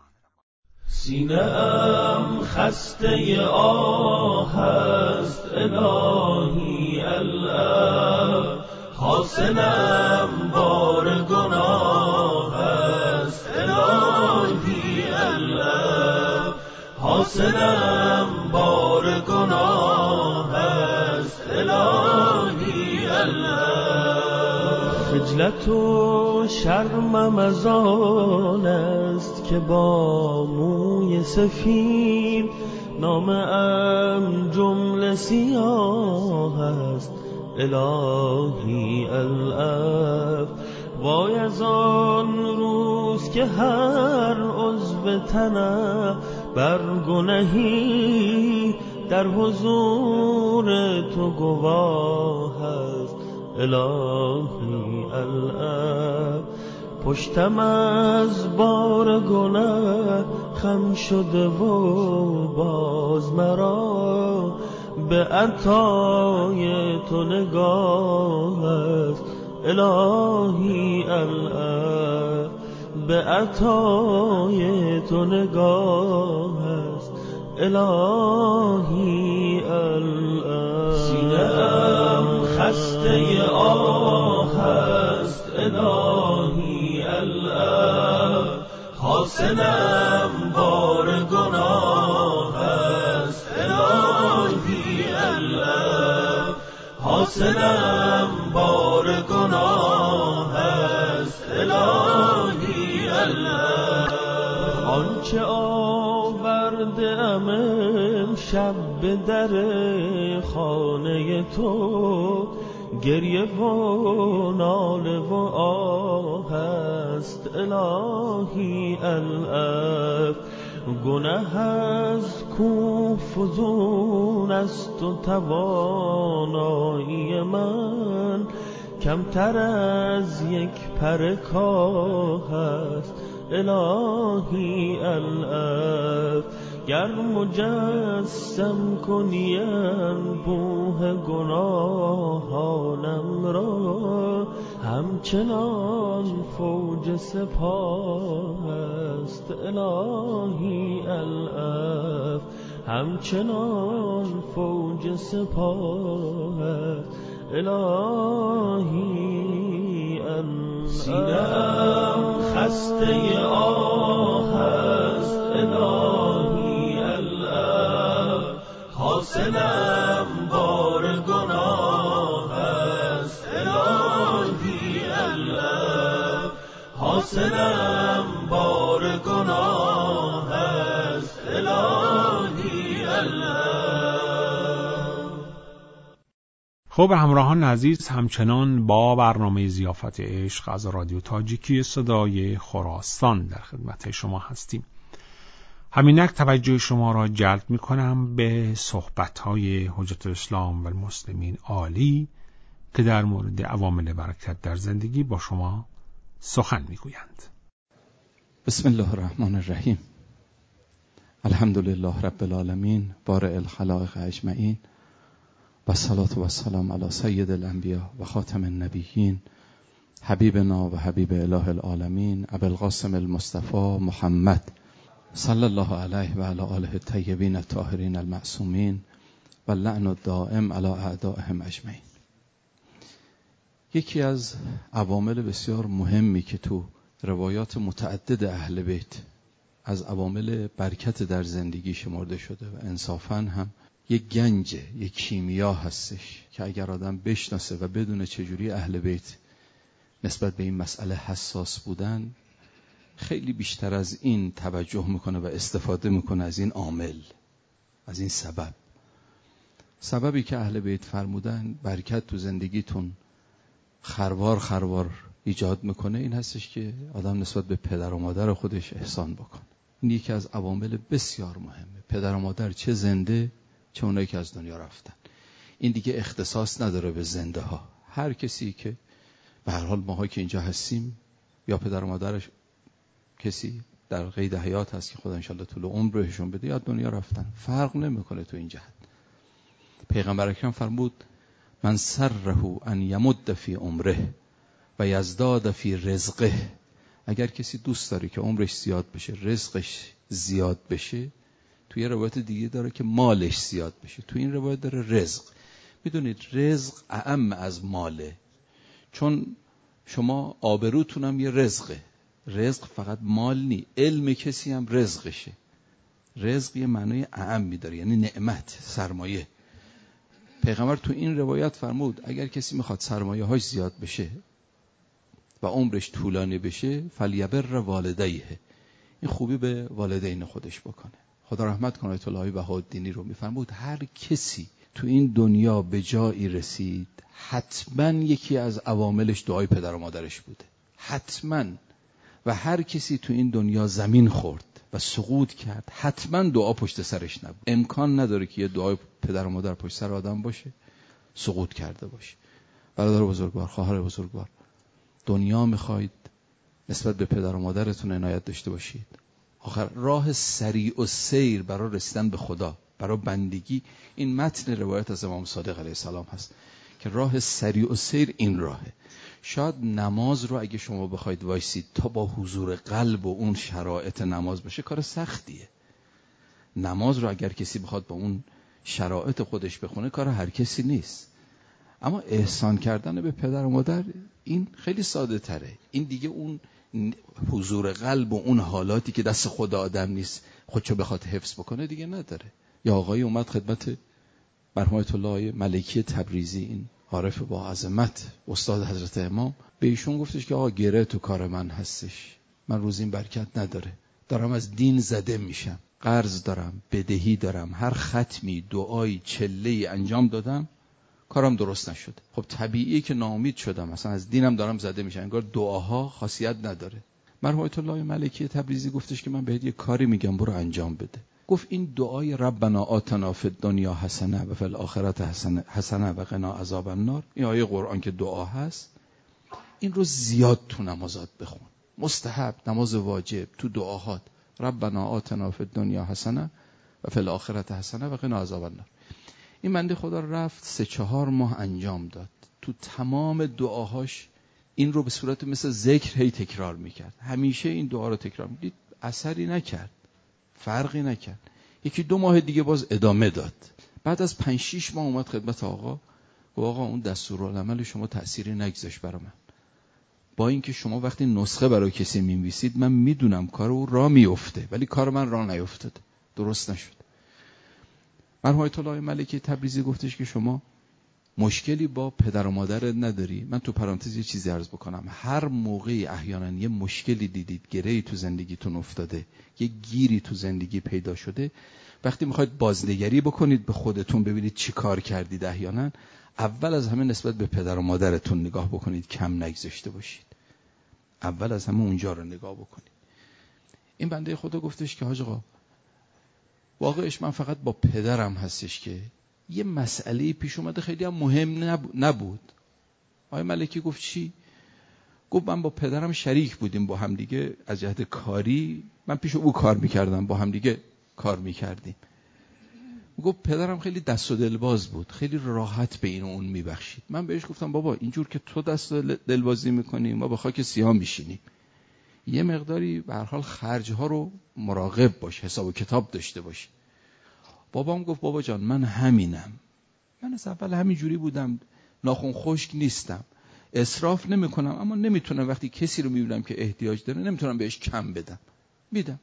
H: سینه‌ام خسته آه است الهی الاب، حاصلم بار گناه است الهی الاب، حاصلم بار گناه است الهی الاب. خجلت و شرمم از آن است که با موی سفید نامه‌ام جمله سیاه است الهی الاب. وای از آن روز که هر عضو تنم بر گنهی در حضور تو گواه است الهی الاب. پشتم از بار گناه خم شده و باز مرا به عطای تو نگاه است الهی الاب، به عطای تو نگاه است الهی الاب. سینه‌ام خسته آه است الهی الاب، حاصلم بار گناه است الهی الاب، حاصلم بار گناه است الهی الاب. آنچه آورده ام امشب به در خانه تو گریه و ناله و آه است الهی الاب. گناه از کو فزون است و توانایی من کمتر از یک پر کاه است الهی الاب. گر مجسم کنی انبوه گناهانم را همچنان فوج سپاه است الهی الاب، همچنان فوج سپاه است الهی الاب. سینه‌ام خسته آه است الهی الاب، حاصلم بار گناه است الهی الاب، حاصلم بار گناه است الهی الاب.
B: خب همراهان عزیز، همچنان با برنامه ضیافت عشق از رادیو تاجیکی صدای خراسان در خدمت شما هستیم. همینک توجه شما را جلب می کنم به صحبت‌های حجت الاسلام و المسلمین عالی که در مورد عوامل برکت در زندگی با شما سخن می گویند.
I: بسم الله الرحمن الرحیم. الحمدلله رب العالمین، بارئ الخلائق اجمعین، و الصلاة و السلام علی سید الانبیاء و خاتم النبیین، حبیبنا و حبیب اله العالمین، ابوالقاسم المصطفى محمد صلی الله علیه و علی آله الطیبین الطاهرین المعصومین و اللعن الدائم علی اعدائهم اجمعین. یکی از عوامل بسیار مهمی که تو روایات متعدد اهل بیت از عوامل برکت در زندگی شمرده شده و انصافاً هم یک گنج، یک کیمیا هستش که اگر آدم بشناسه و بدونه چجوری اهل بیت نسبت به این مسئله حساس بودن، خیلی بیشتر از این توجه میکنه و استفاده میکنه از این عامل، از این سببی که اهل بیت فرمودن برکت تو زندگیتون خروار خروار ایجاد میکنه این هستش که آدم نسبت به پدر و مادر خودش احسان بکنه. این یکی از عوامل بسیار مهمه. پدر و مادر چه زنده چه اونایی که از دنیا رفتن. این دیگه اختصاص نداره به زنده ها، هر کسی که به هر حال ماها که اینجا هستیم یا پدر و مادرش کسی در قید حیات هست که خدا انشالله طول عمر بهشون بده یا دنیا رفتن، فرق نمیکنه تو این جهت. پیغمبر اکرم فرمود من سره ان یمد فی عمره و یزداد فی رزقه. اگر کسی دوست داره که عمرش زیاد بشه، رزقش زیاد بشه، توی روایت دیگه داره که مالش زیاد بشه، توی این روایت داره رزق. میدونید رزق اعم از ماله، چون شما آبروتون هم یه رزقه. رزق فقط مال نی، علم کسی هم رزقشه. رزق یه معنی اعمی داره، یعنی نعمت، سرمایه. پیغمبر تو این روایت فرمود اگر کسی میخواد سرمایه هاش زیاد بشه و عمرش طولانی بشه فلیبر والدیه، این خوبی به والدین خودش بکنه. خدا رحمت کنه آیت الله بهاءالدینی رو میفرمود هر کسی تو این دنیا به جایی رسید حتما یکی از عواملش دعای پدر و مادرش بوده، حتما. و هر کسی تو این دنیا زمین خورد و سقوط کرد حتما دعا پشت سرش نبود. امکان نداره که یه دعای پدر و مادر پشت سر آدم باشه سقوط کرده باشه. برادر بزرگوار، خواهر بزرگوار، دنیا میخواید نسبت به پدر و مادرتون عنایت داشته باشید. آخر راه سریع و سیر برای رسیدن به خدا، برای بندگی، این متن روایت از امام صادق علیه السلام هست که راه سریع و سیر این راهه. شاید نماز رو اگه شما بخواید وایسید تا با حضور قلب و اون شرایط نماز بشه کار سختیه. نماز رو اگر کسی بخواد با اون شرایط خودش بخونه کار هر کسی نیست. اما احسان کردن به پدر و مادر این خیلی ساده تره. این دیگه اون حضور قلب و اون حالاتی که دست خود آدم نیست خودشو بخواد حفظ بکنه دیگه نداره. یا آقای اومد خدمت مرحوم آیت الله ملکی تبریزی، این عارف با عظمت استاد حضرت امام، به ایشون گفتش که آقا گره تو کار من هستش، من روزیم برکت نداره، دارم از دین زده میشم، قرض دارم، بدهی دارم، هر ختمی دعایی چله‌ای انجام دادم کارم درست نشد. خب طبیعیه که ناامید شدم، مثلا از دینم دارم زده میشم، انگار دعاها خاصیت نداره. مرحوم آیت الله ملکی تبریزی گفتش که من بهت یه کاری میگم برو انجام بده. گفت این دعای ربنا آتنا فی الدنیا حسنه و فی الاخره حسنه و قنا عذاب النار، این آیه قرآن که دعا هست، این رو زیاد تو نمازات بخون. مستحب، نماز واجب، تو دعاهات ربنا آتنا فی الدنیا حسنه و فی الاخره حسنه و قنا عذاب النار. این بنده خدا رفت 3-4 ماه انجام داد، تو تمام دعاهاش این رو به صورت مثل ذکر هی تکرار میکرد، همیشه این دعا رو تکرار میکرد، اثری نکرد، فرقی نکرد. 1-2 ماه دیگه باز ادامه داد. بعد از 5-6 ماه اومد خدمت آقا، گفت آقا اون دستورالعمل شما تأثیری نگذاشت برای من. با اینکه شما وقتی نسخه برای کسی می‌نویسید من میدونم کار او راه میفته، ولی کار من راه نیفتاد، درست نشد. مرحوم آیت الله ملکی تبریزی گفتش که شما مشکلی با پدر و مادرت نداری. من تو پرانتز یه چیزی عرض بکنم، هر موقعی احیانا یه مشکلی دیدید، گره‌ای تو زندگیتون افتاده، یه گیری تو زندگی پیدا شده، وقتی میخواید بازنگری بکنید به خودتون ببینید چی کار کردید، احیانا اول از همه نسبت به پدر و مادرتون نگاه بکنید، کم نگذاشته باشید، اول از همه اونجا رو نگاه بکنید. این بنده خدا گفتش که حاج آقا واقعش من فقط با پدرم هستش که یه مسئله پیش اومده خیلی هم مهم نبود. آقای ملکی گفت چی؟ گفت من با پدرم شریک بودیم، با هم دیگه از جهت کاری من پیش او کار میکردم، با هم دیگه کار میکردیم. گفت پدرم خیلی دست و دلباز بود، خیلی راحت به این و اون میبخشید. من بهش گفتم بابا اینجور که تو دست و دلبازی میکنی ما به خاک سیاه میشینیم، یه مقداری به هر حال خرجها رو مراقب باش، حساب و کتاب داشته باش. بابام گفت بابا جان من همینم، من از اول همین جوری بودم، ناخن خشک نیستم، اسراف نمی کنم، اما نمیتونم وقتی کسی رو میبینم که احتیاج داره نمیتونم بهش کم بدم، میدم.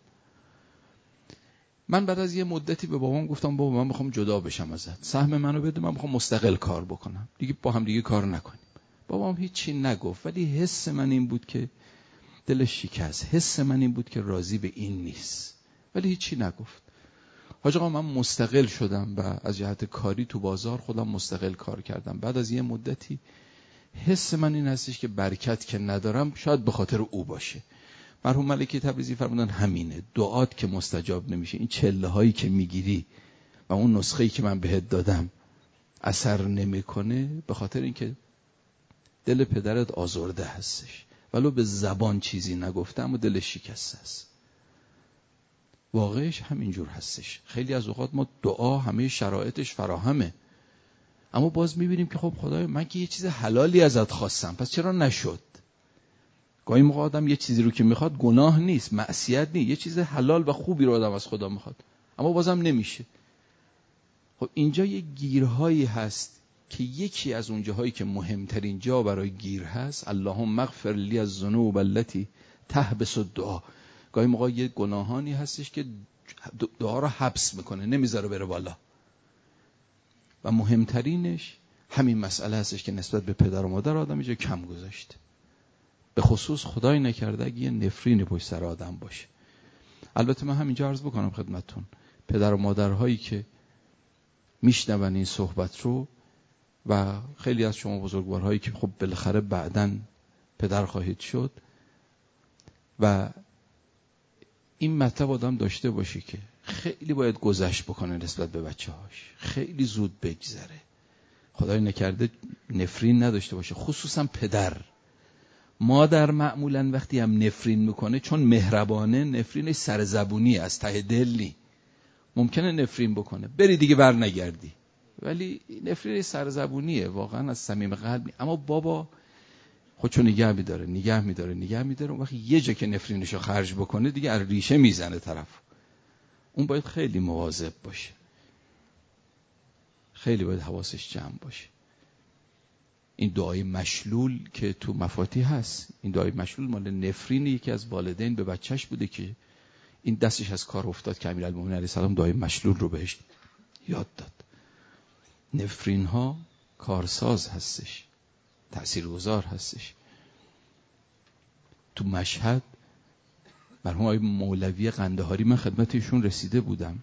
I: من بعد از یه مدتی به بابام گفتم بابا من میخوام جدا بشم ازت، سهم منو بده، من میخوام مستقل کار بکنم، دیگه با هم دیگه کار نکنیم. بابام هیچی نگفت، ولی حس من این بود که دلش شکست، حس من این بود که راضی به این نیست، ولی هیچی نگفت. حاج آقا من مستقل شدم و از جهت کاری تو بازار خودم مستقل کار کردم. بعد از یه مدتی حس من این هستش که برکت که ندارم شاید به خاطر او باشه. مرحوم ملکی تبریزی فرمودن همینه، دعات که مستجاب نمیشه، این چله هایی که میگیری و اون نسخه‌ای که من بهت دادم اثر نمیکنه، به خاطر اینکه دل پدرت آزرده هستش، ولو به زبان چیزی نگفته اما دلش شکسته است. واقعش همینجور هستش. خیلی از اوقات ما دعا همه شرایطش فراهمه، اما باز میبینیم که خب خدایا من که یه چیز حلالی ازت خواستم، پس چرا نشد؟ گاهی موقع آدم یه چیزی رو که میخواد گناه نیست، معصیت نیست، یه چیز حلال و خوبی رو آدم از خدا میخواد اما بازم نمیشه. خب اینجا یه گیرهایی هست که یکی از اون جاهایی که مهمترین جا برای گیر هست، اللهم اغفر لی الذنوب التي تحبس الدعا. گاهی موقع یه گناهانی هستش که دعا رو حبس میکنه، نمیذاره بره بالا. و مهمترینش همین مسئله هستش که نسبت به پدر و مادر آدم اینجا کم گذاشته. به خصوص خدای نکرده اگه یه نفرین پشت سر آدم باشه. البته من همینجا عرض بکنم خدمتتون، پدر و مادرهایی که میشنون این صحبت رو و خیلی از شما بزرگوارهایی که خب بالاخره بعداً پدر خواهید شد و این مطلب آدم داشته باشه که خیلی باید گذشت بکنه نسبت به بچه‌هاش، خیلی زود بگذره. خدای نکرده نفرین نداشته باشه، خصوصا پدر. مادر معمولاً وقتی هم نفرین میکنه چون مهربانه، نفرینش سرزبونی از ته دل نی. ممکنه نفرین بکنه بری دیگه بر نگردی، ولی نفرین سرزبونیه، واقعا از صمیم قلب. اما بابا خودشو نگه میداره اون وقت یه جا که نفرینشو خرج بکنه دیگه از ریشه میزنه طرف. اون باید خیلی مواظب باشه، خیلی باید حواسش جمع باشه. این دعای مشلول که تو مفاتیح هست، این دعای مشلول مال نفرین یکی از والدین به بچهش بوده که این دستش از کار افتاد که امیرالمومنین علیه السلام دعای مشلول رو بهش یاد داد. نفرین ها کارساز هستش، تأثیرگذار هستش. تو مشهد مرحوم آقای مولوی قندهاری، من خدمت ایشون رسیده بودم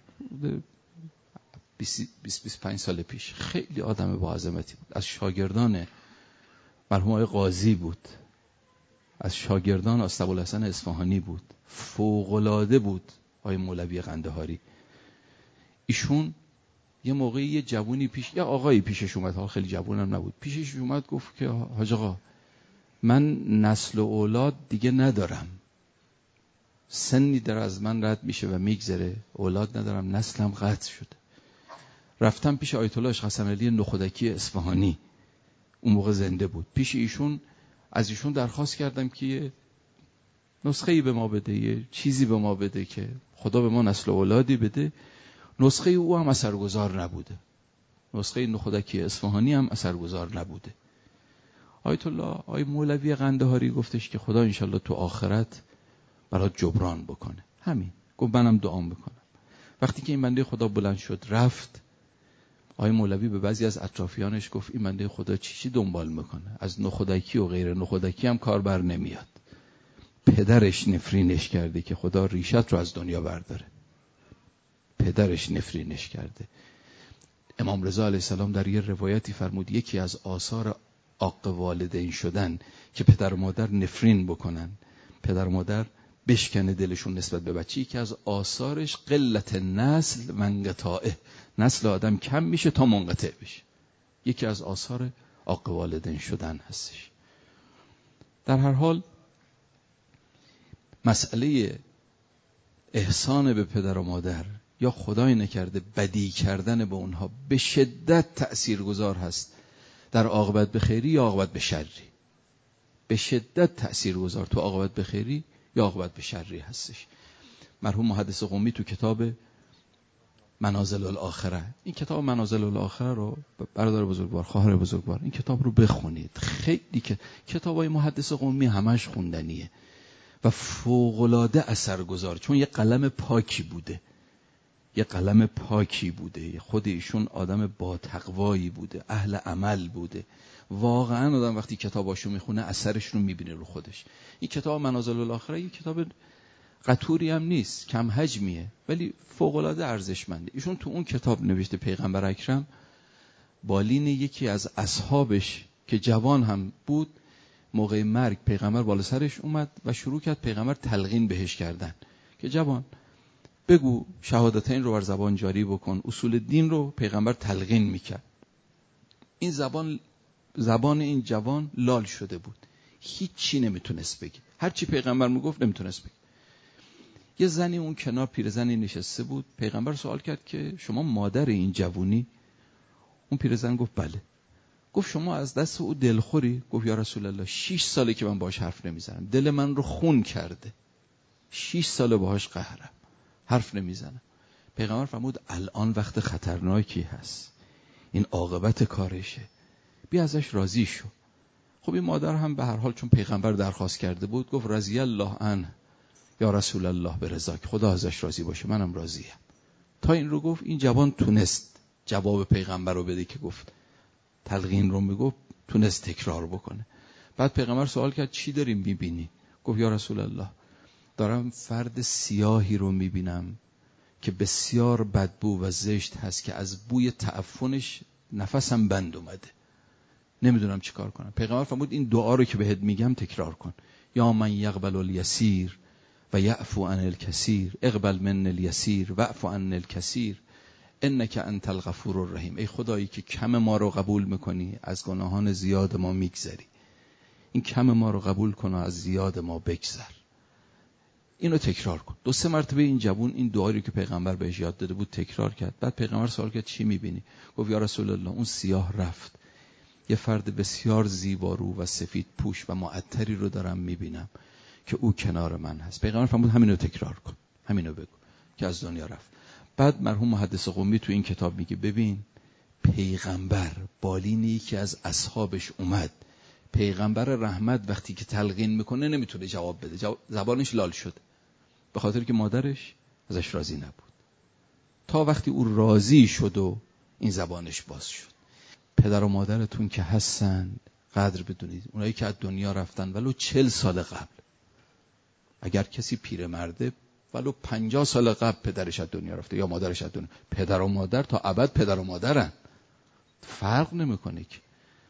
I: 20-25 سال پیش. خیلی آدم با عظمتی بود. از شاگردان مرحوم آقای قاضی بود، از شاگردان آستابالحسن اصفهانی بود. فوق‌العاده بود آقای مولوی قندهاری. ایشون یه موقعی یه جوونی یه آقایی پیشش اومد، حال خیلی جوونم نبود، پیشش اومد گفت که حاج آقا من نسل و اولاد دیگه ندارم، سنی در از من رد میشه و میگذره، اولاد ندارم، نسلم قطع شده. رفتم پیش آیت الله حسن علی نخودکی اصفهانی، اون موقع زنده بود. پیش ایشون از ایشون درخواست کردم که یه نسخه‌ای به ما بده، یه چیزی به ما بده که خدا به ما نسل و اولادی بده. نسخه او هم اثرگذار نبوده، نسخه نخودکی اصفهانی هم اثرگذار نبوده. آیت الله آقای مولوی قندهاری گفتش که خدا انشالله تو آخرت برات جبران بکنه. همین گفت منم دعا میکنم. وقتی که این بنده خدا بلند شد رفت، آقای مولوی به بعضی از اطرافیانش گفت این بنده خدا چی دنبال میکنه، از نخودکی و غیر نخودکی هم کار بر نمیاد. پدرش نفرینش کرده که خدا ریشت رو از دنیا برداره، پدرش نفرینش کرده. امام رضا علیه السلام در یه روایتی فرمود یکی از آثار عاق والدین شدن که پدر و مادر نفرین بکنن، پدر و مادر بشکنه دلشون نسبت به بچه، یکی از آثارش قلت نسل و انقطاعه، نسل آدم کم میشه تا منقطع بشه. یکی از آثار عاق والدین شدن هستش. در هر حال مسئله احسان به پدر و مادر یا خدای نکرده بدی کردن به اونها به شدت تأثیرگذار هست در عاقبت به خیری یا عاقبت به شری. به شدت تأثیرگذار تو عاقبت به خیری یا عاقبت به شری هستش. مرحوم محدث قمی تو کتاب منازل الاخره، این کتاب منازل الاخره رو برادر بزرگوار، خواهر بزرگوار، این کتاب رو بخونید. خیلی که کتابای محدث قمی همش خوندنیه و فوق‌العاده اثرگذار، چون یه قلم پاکی بوده، یه قلم پاکی بوده، خود ایشون آدم با تقوایی بوده، اهل عمل بوده. واقعا آدم وقتی کتاباشو میخونه اثرش رو میبینه رو خودش. این کتاب منازل الاخره این کتاب قطوری هم نیست، کم حجمیه، ولی فوق‌العاده ارزشمنده. ایشون تو اون کتاب نوشته پیغمبر اکرم بالین یکی از اصحابش که جوان هم بود، موقع مرگ پیغمبر بالا سرش اومد و شروع کرد پیغمبر تلقین بهش کردن که جوان بگو شهادتین رو بر زبان جاری بکن. اصول دین رو پیغمبر تلقین میکرد. این زبان زبان این جوان لال شده بود، هیچی نمیتونست بگه، هرچی پیغمبر میگفت نمیتونست بگه. یه زنی اون کنار پیرزنی نشسته بود، پیغمبر سوال کرد که شما مادر این جوونی؟ اون پیرزن گفت بله. گفت شما از دست او دلخوری؟ گفت یا رسول الله 6 ساله که من باهاش حرف نمیزنم، دل من رو خون کرده، 6 ساله باهاش قهرم، حرف نمیزنم. پیغمبر فرمود الان وقت خطرناکی هست، این عاقبت کارشه، بیا ازش راضی شو. خب این مادر هم به هر حال چون پیغمبر درخواست کرده بود گفت رضی الله عنه یا رسول الله برضاک، خدا ازش راضی باشه، منم راضیم. تا این رو گفت این جوان تونست جواب پیغمبر رو بده که گفت تلقین رو میگفت، تونست تکرار بکنه. بعد پیغمبر سوال کرد چی داریم میبینی؟ گفت یا رسول الله دارم فرد سیاهی رو میبینم که بسیار بدبو و زشت هست که از بوی تعفنش نفسم بند اومده، نمیدونم چی کار کنم. پیغمبر فرمود این دعا رو که بهت میگم تکرار کن، یا من یقبل الیسیر و یعفو عن الکثیر اقبل من الیسیر واعف عن الکثیر انک انت الغفور الرحیم. ای خدایی که کم ما رو قبول میکنی، از گناهان زیاد ما میگذری، این کم ما رو قبول کن و از زیاد ما بگذر. اینو تکرار کن. 2-3 مرتبه این جوون این دعایی که پیغمبر بهش یاد داده بود تکرار کرد. بعد پیغمبر سوال کرد چی میبینی؟ گفت یا رسول الله اون سیاه رفت، یه فرد بسیار زیبارو و سفید پوش و معطری رو دارم میبینم که او کنار من هست. پیغمبر فرمود همینو تکرار کن، همینو بگو که از دنیا رفت. بعد مرحوم محدث قمی تو این کتاب میگه ببین پیغمبر بالینی که از اصحابش اومد، پیغمبر رحمت وقتی که تلقین میکنه نمیتونه جواب بده، زبانش لال شد به خاطر که مادرش ازش راضی نبود. تا وقتی او راضی شد و این زبانش باز شد. پدر و مادرتون که هستن قدر بدونید، اونایی که از دنیا رفتن ولو 40 سال قبل، اگر کسی پیرمرده ولو 50 سال قبل پدرش از دنیا رفته یا مادرش از دنیا، پدر و مادر تا ابد پدر و مادرن، فرق نمیکنه که.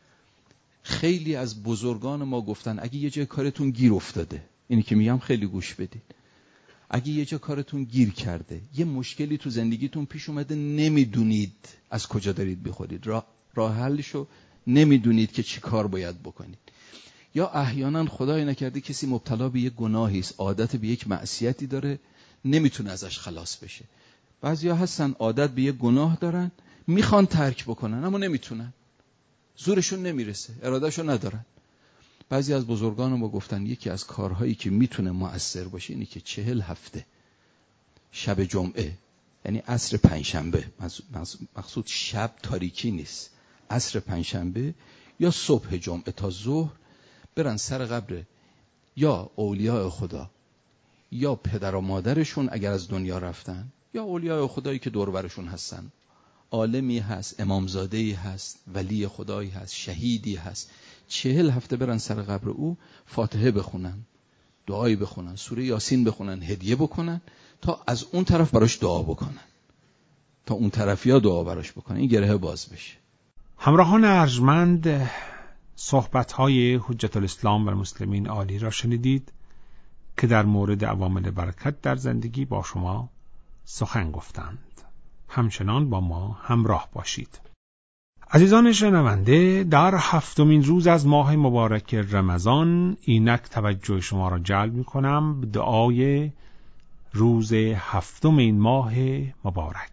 I: خیلی از بزرگان ما گفتن اگه یه جای کارتون گیر افتاده، اینی که میگم خیلی گوش بدید، اگه یه جا کارتون گیر کرده، یه مشکلی تو زندگیتون پیش اومده، نمیدونید از کجا دارید بخورید، راه حلشو نمیدونید که چی کار باید بکنید، یا احیانا خدای نکرده کسی مبتلا به یک گناهی است، عادت به یک معصیتی داره، نمیتونه ازش خلاص بشه. بعضیا هستن عادت به یک گناه دارن، میخوان ترک بکنن اما نمیتونن، زورشون نمیرسه، ارادهشو ندارن. بعضی از بزرگان ما گفتن یکی از کارهایی که میتونه مؤثر باشه اینه که 40 هفته شب جمعه، یعنی عصر پنجشنبه، مقصود شب تاریکی نیست، عصر پنجشنبه یا صبح جمعه تا ظهر برن سر قبر یا اولیاء خدا یا پدر و مادرشون اگر از دنیا رفتن، یا اولیاء خدایی که دور برشون هستن، عالمی هست، امامزاده‌ای هست، ولی خدایی هست، شهیدی هست، 40 هفته برن سر قبر او، فاتحه بخونن، دعایی بخونن، سوره یاسین بخونن، هدیه بکنن تا از اون طرف براش دعا بکنن، تا اون طرفیا دعا براش بکنن، این گره باز بشه.
B: همراهان ارجمند، صحبت‌های حجت الاسلام و المسلمین عالی را شنیدید که در مورد عوامل برکت در زندگی با شما سخن گفتند. همچنان با ما همراه باشید. عزیزان شنونده، در 7مین روز از ماه مبارک رمضان اینک توجه شما را جلب می‌کنم به دعای روز 7 این ماه مبارک.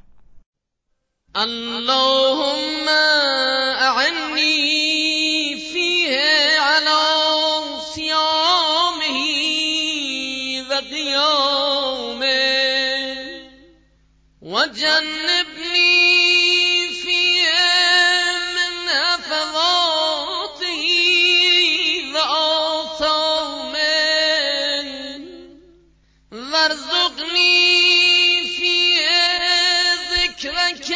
A: اللهم اعنی فیه علی صیامه و قیامه و جنبنی فیه من هفواته و آثامه وارزقنی فیه ذکرک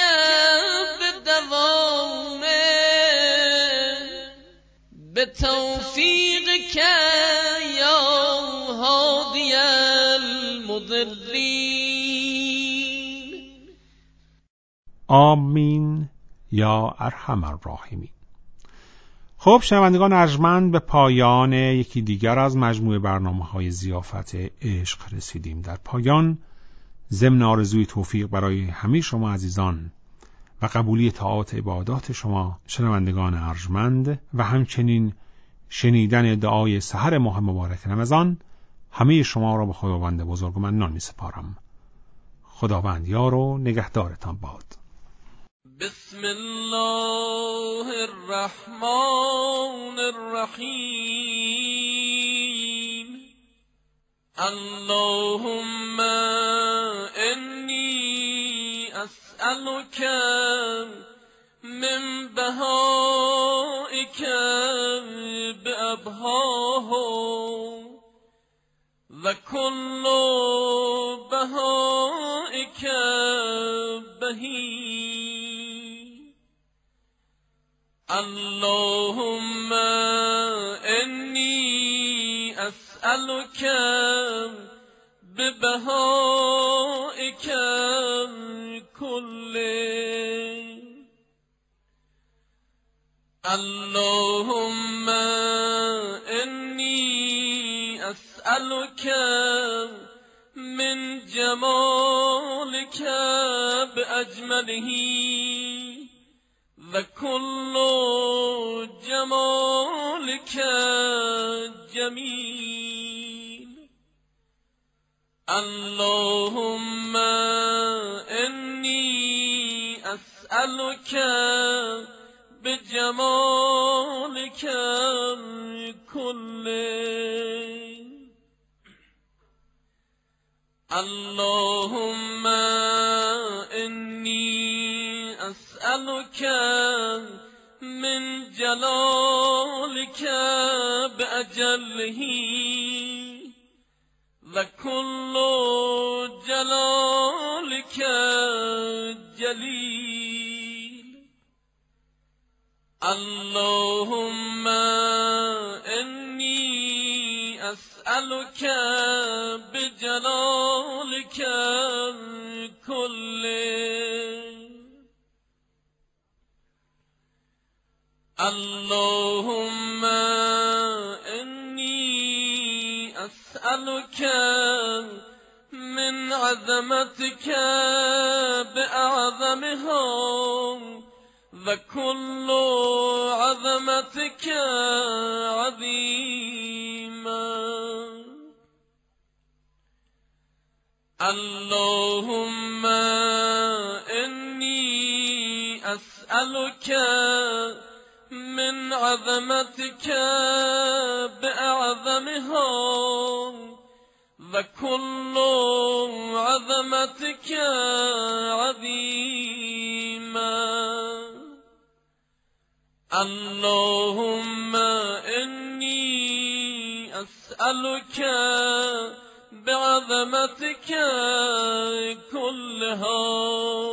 A: به توفیقک یا هادی المضلین.
B: آمین یا ارحم الراحمین. خب شنوندگان ارجمند، به پایان یکی دیگر از مجموعه برنامه‌های ضیافت عشق رسیدیم. در پایان ضمن آرزوی توفیق برای همه شما عزیزان و قبولی طاعات عبادات شما شنوندگان ارجمند و همچنین شنیدن دعای سحر ماه مبارک رمضان همه شما را به خداوند بزرگ و منان می سپارم. خداوند یار و نگهدارتان باد.
A: بسم الله الرحمن الرحیم. اللهم انی اسألک من بهائک بأبهاه و کل بهائک بهی. اللهم انی اسألک ببهائک کله. اللهم انی اسألک من جمالک باجمله و کل جمالک جمیل. اللهم انی اسألک بجمالک کله. اللهم انی اسألک من جلالک باجله و کل جلالک جلیل. اللهم انی اسألک بجلالک کله. اللهم انی اسألک من عظمتک بأعظمها و کل عظمتک عظیما. اللهم انی اسألک من عظمتك بأعظمها و كل عظمتك عظيما. اللهم إني أسألك بعظمتك كلها.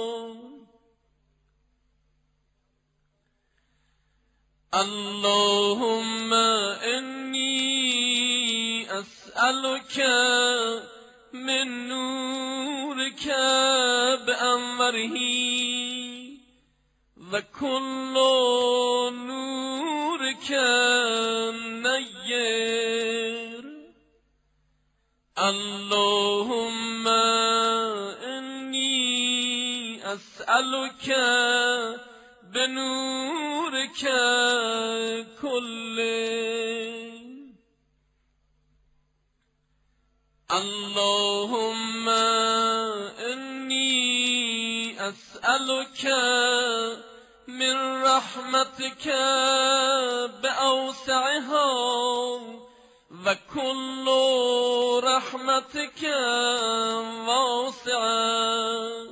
A: اللهم إني أسألك من نورك بأنوره وكل نورك نير. اللهم إني أسألك بنورك كله. اللهم إني أسألك من رحمتك بأوسعها وكل رحمتك واسعة.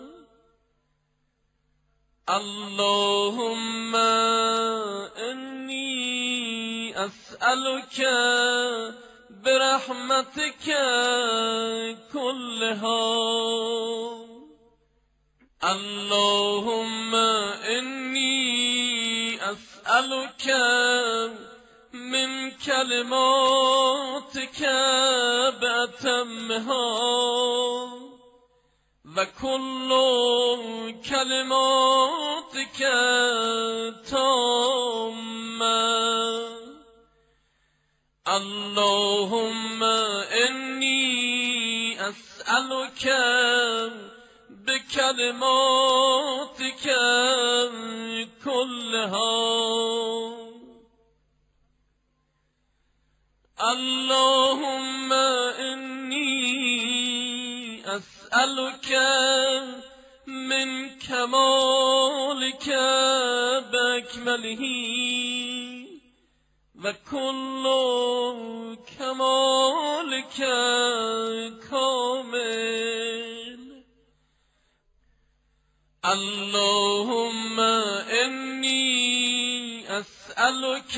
A: اللهم إني أسألك برحمتك كلها. اللهم إني أسألك من كلماتك بأتمها وكل كلماتك تامة. اللهم إني أسألك بكلماتك كلها اللهم إني أسألك من كمالك بأكمله وكل كمالك كامل اللهم إني أسألك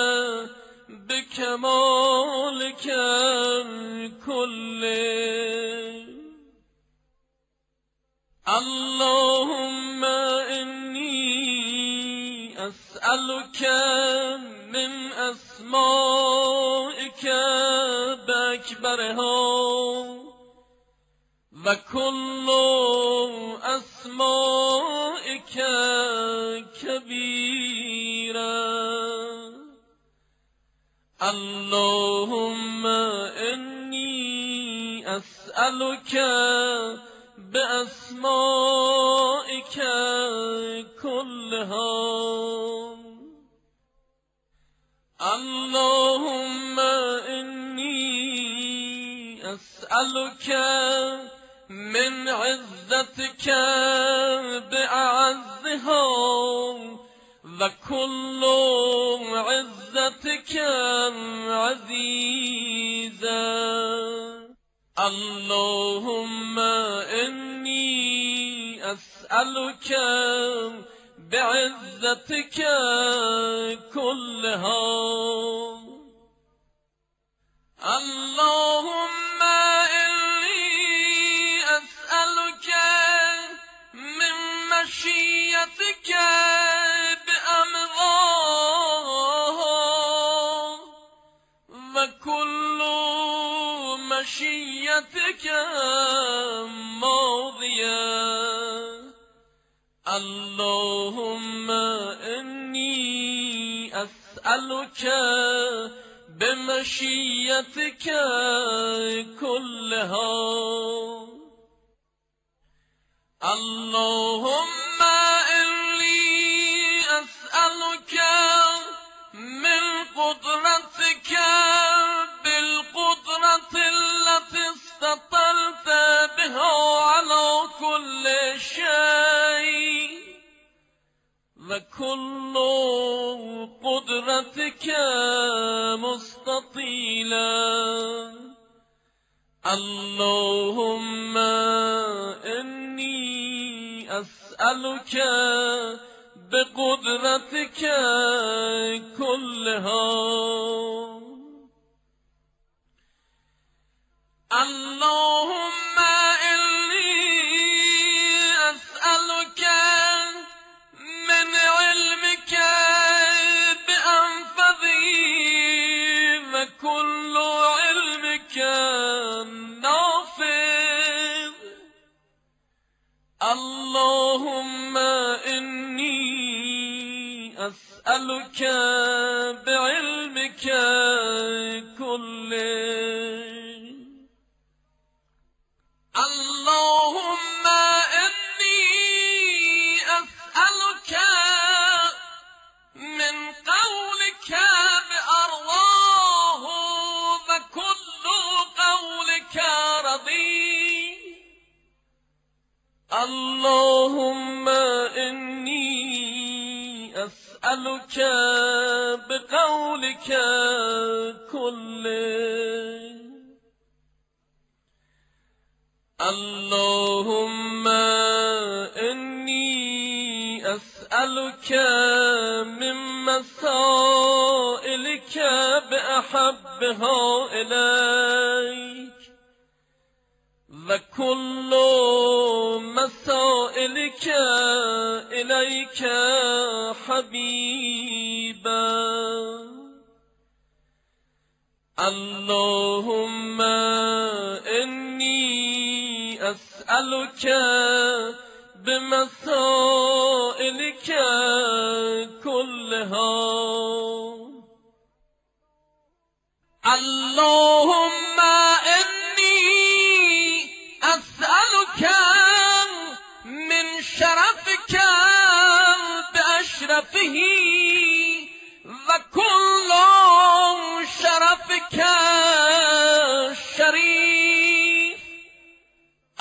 A: بكمالك كله اللهم إني أسألك من أسمائك بأكبرها وكل أسمائك كبيرا اللهم إني أسألك بأسمائك كلها اللهم إني أسألك من عزتك بأعزها وكل عزتك عزيزا اللهم إني أسألك بعزتك كلها اللهم إني أسألك من مشيتك بأمرها وكل مشيتك ماضية اللهم إني أسألك بمشيتك كلها اللهم إني أسألك من قدرتك بالقدرة التي استطلت بها على كل شيء وكل قدرتك مستطيلا اللهم إني أسألك بقدرتك كلها اللهم إني أسألك من علمك بأنفذه وكل علمك نافذ اللهم إني أسألك بعلمك كله اللهم إني أسألك من قولك بأرضاه وكل قولك رضي اللهم إني أسألك بقولك كله اللهم إني أسألك من مسائلك بأحبها إليك وكل مسائلك إليك حبيبا اللهم إني أسألك بمسائلك كلها اللهم إني أسألك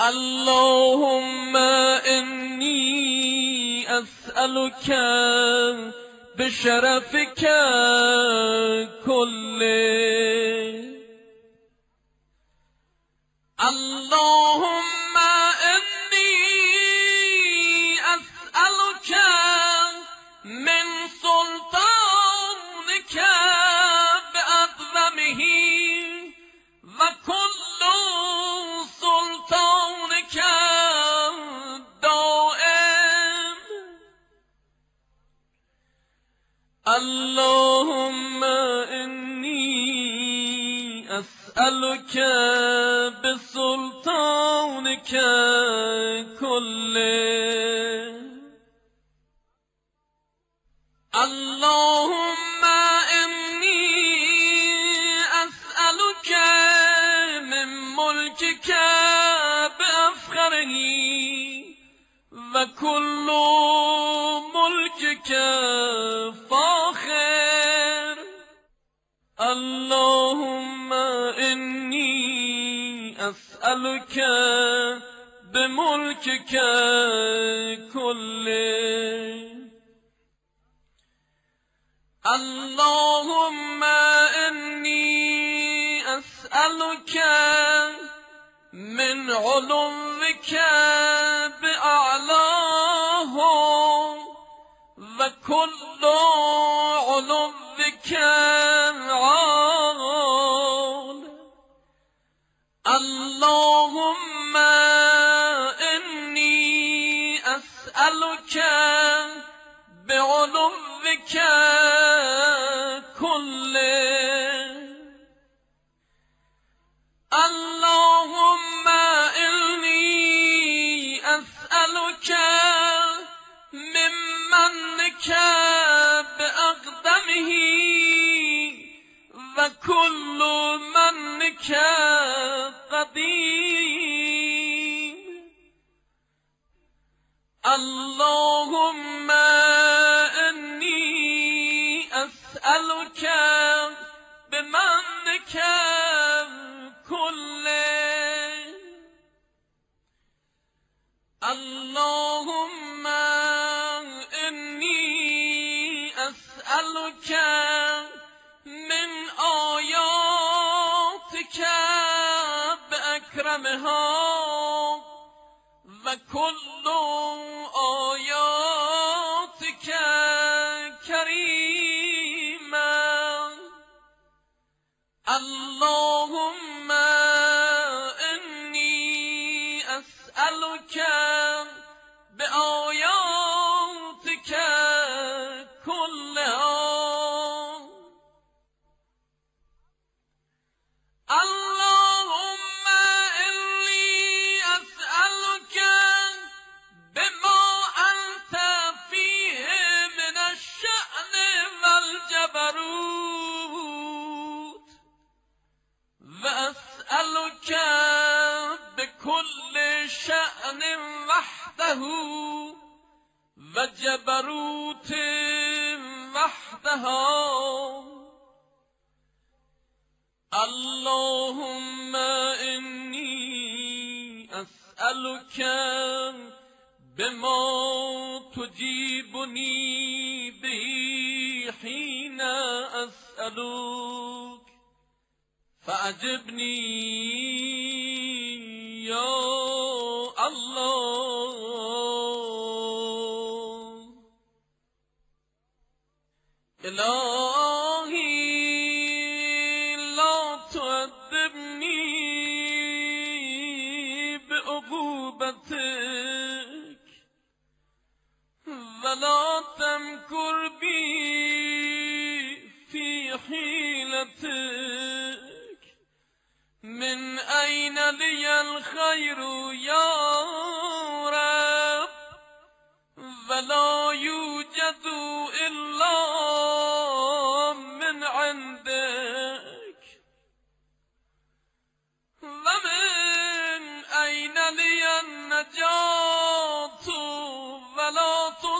A: اللهم إني أسألك بشرفك كله. اللهم إني أسألك من سلطانك بأعظمه وكل سلطانك دائم. اللهم إني أسألك بسلطانك كله. اللهم إني أسألك من ملكك بأفخره وكل ملكك فاخر. اللهم إني أسألك بملكك كله. اللهم إني أسألك من علوك بأعلاه وكل علوك عال. اللهم إني أسألك بعلوك كله. اللهم إني أسألك من منك بأقدمه وكل منك قديم. اللهم إني أسألك بمنك كله. اللهم إني أسألك من آياتك بأكرمها وكل آياتك كريما. اللهم إني أسألك بآياتك كلها. اللهم إني أسألك بما أنت فيه من الشأن والجبروت، وأسألك بكل شأن وحده وجبروت وحدها. اللهم إني أسألك بما تجيبني به حين أسألك فأجبني يا الله. إلهي لا تعذبني بعقوبتك ولا تمكر بي في حيلتك. من أين لي الخير يا رب ولا يوجد إلا من عندك. ومن أين لي النجاة ولا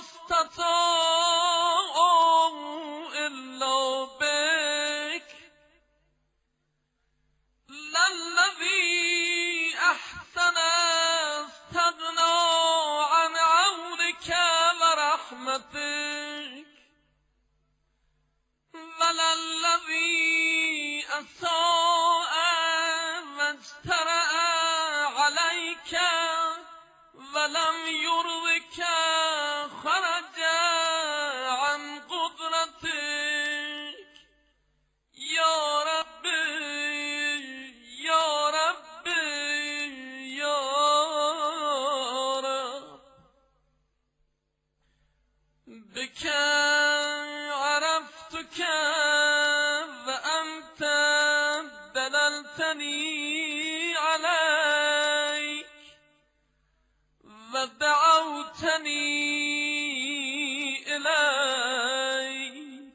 A: تستطاع إلا بك. للذي أحسن ولم يرضك خرج عن قدرتك يا ربي يا ربي يا رب بك عرفتك وأنت دللتني عليك ودعوتني إليك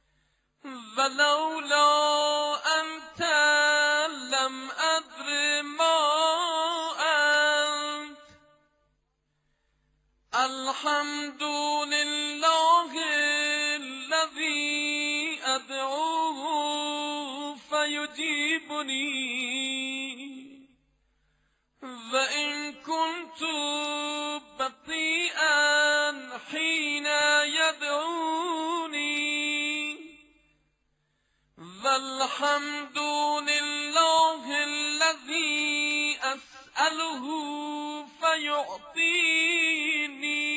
A: ولولا أنت لم أدر ما أنت الحمد لله الذي أدعوه فيجيبني وإن كنت بطيئا حين يدعوني والحمد لله الذي أسأله فيعطيني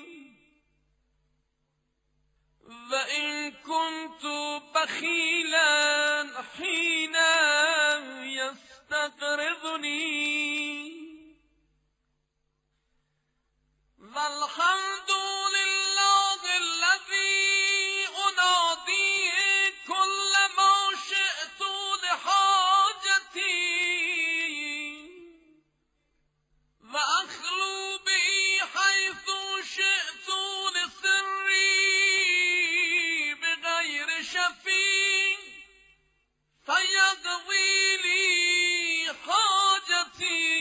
A: وإن كنت بخيلا حين يستقرضني والحمد لله الذي أناديه كل ما شئت لحاجتي وأخلو به حيث شئت لسري بغير شفيع فيقضي لي حاجتي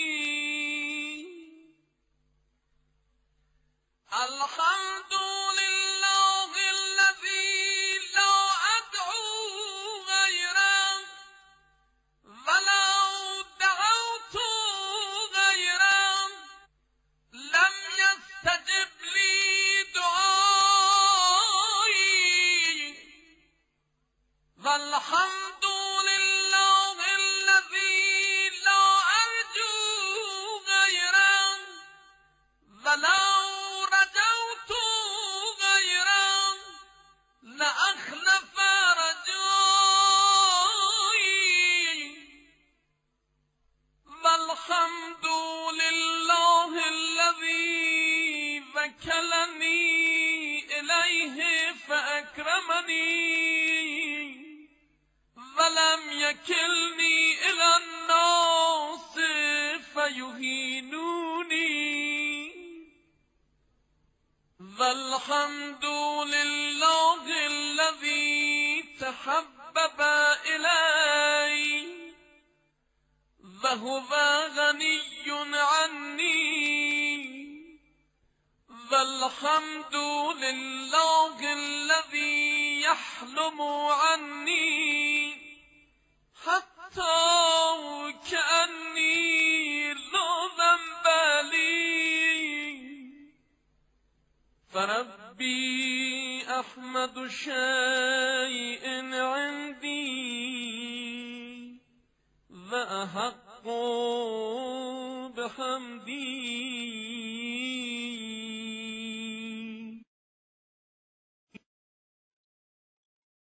A: الحمد لله الذي لا أدعو غيره ولو دعوت غيره لم يستجب لي دعائي والحمد لله الذي لا أرجو غيره ولو رجوت غيره لأخلف رجائي والحمد لله الذي وكلني إليه فأكرمني ولم يكلني إلى الناس فيهينوني والحمد لله الذي تحبب إلي وهو غني عني والحمد لله الذي يحلم عني حتى كأني لا ذنب لي فربي أحمد شيء عندي وأحق بحمدي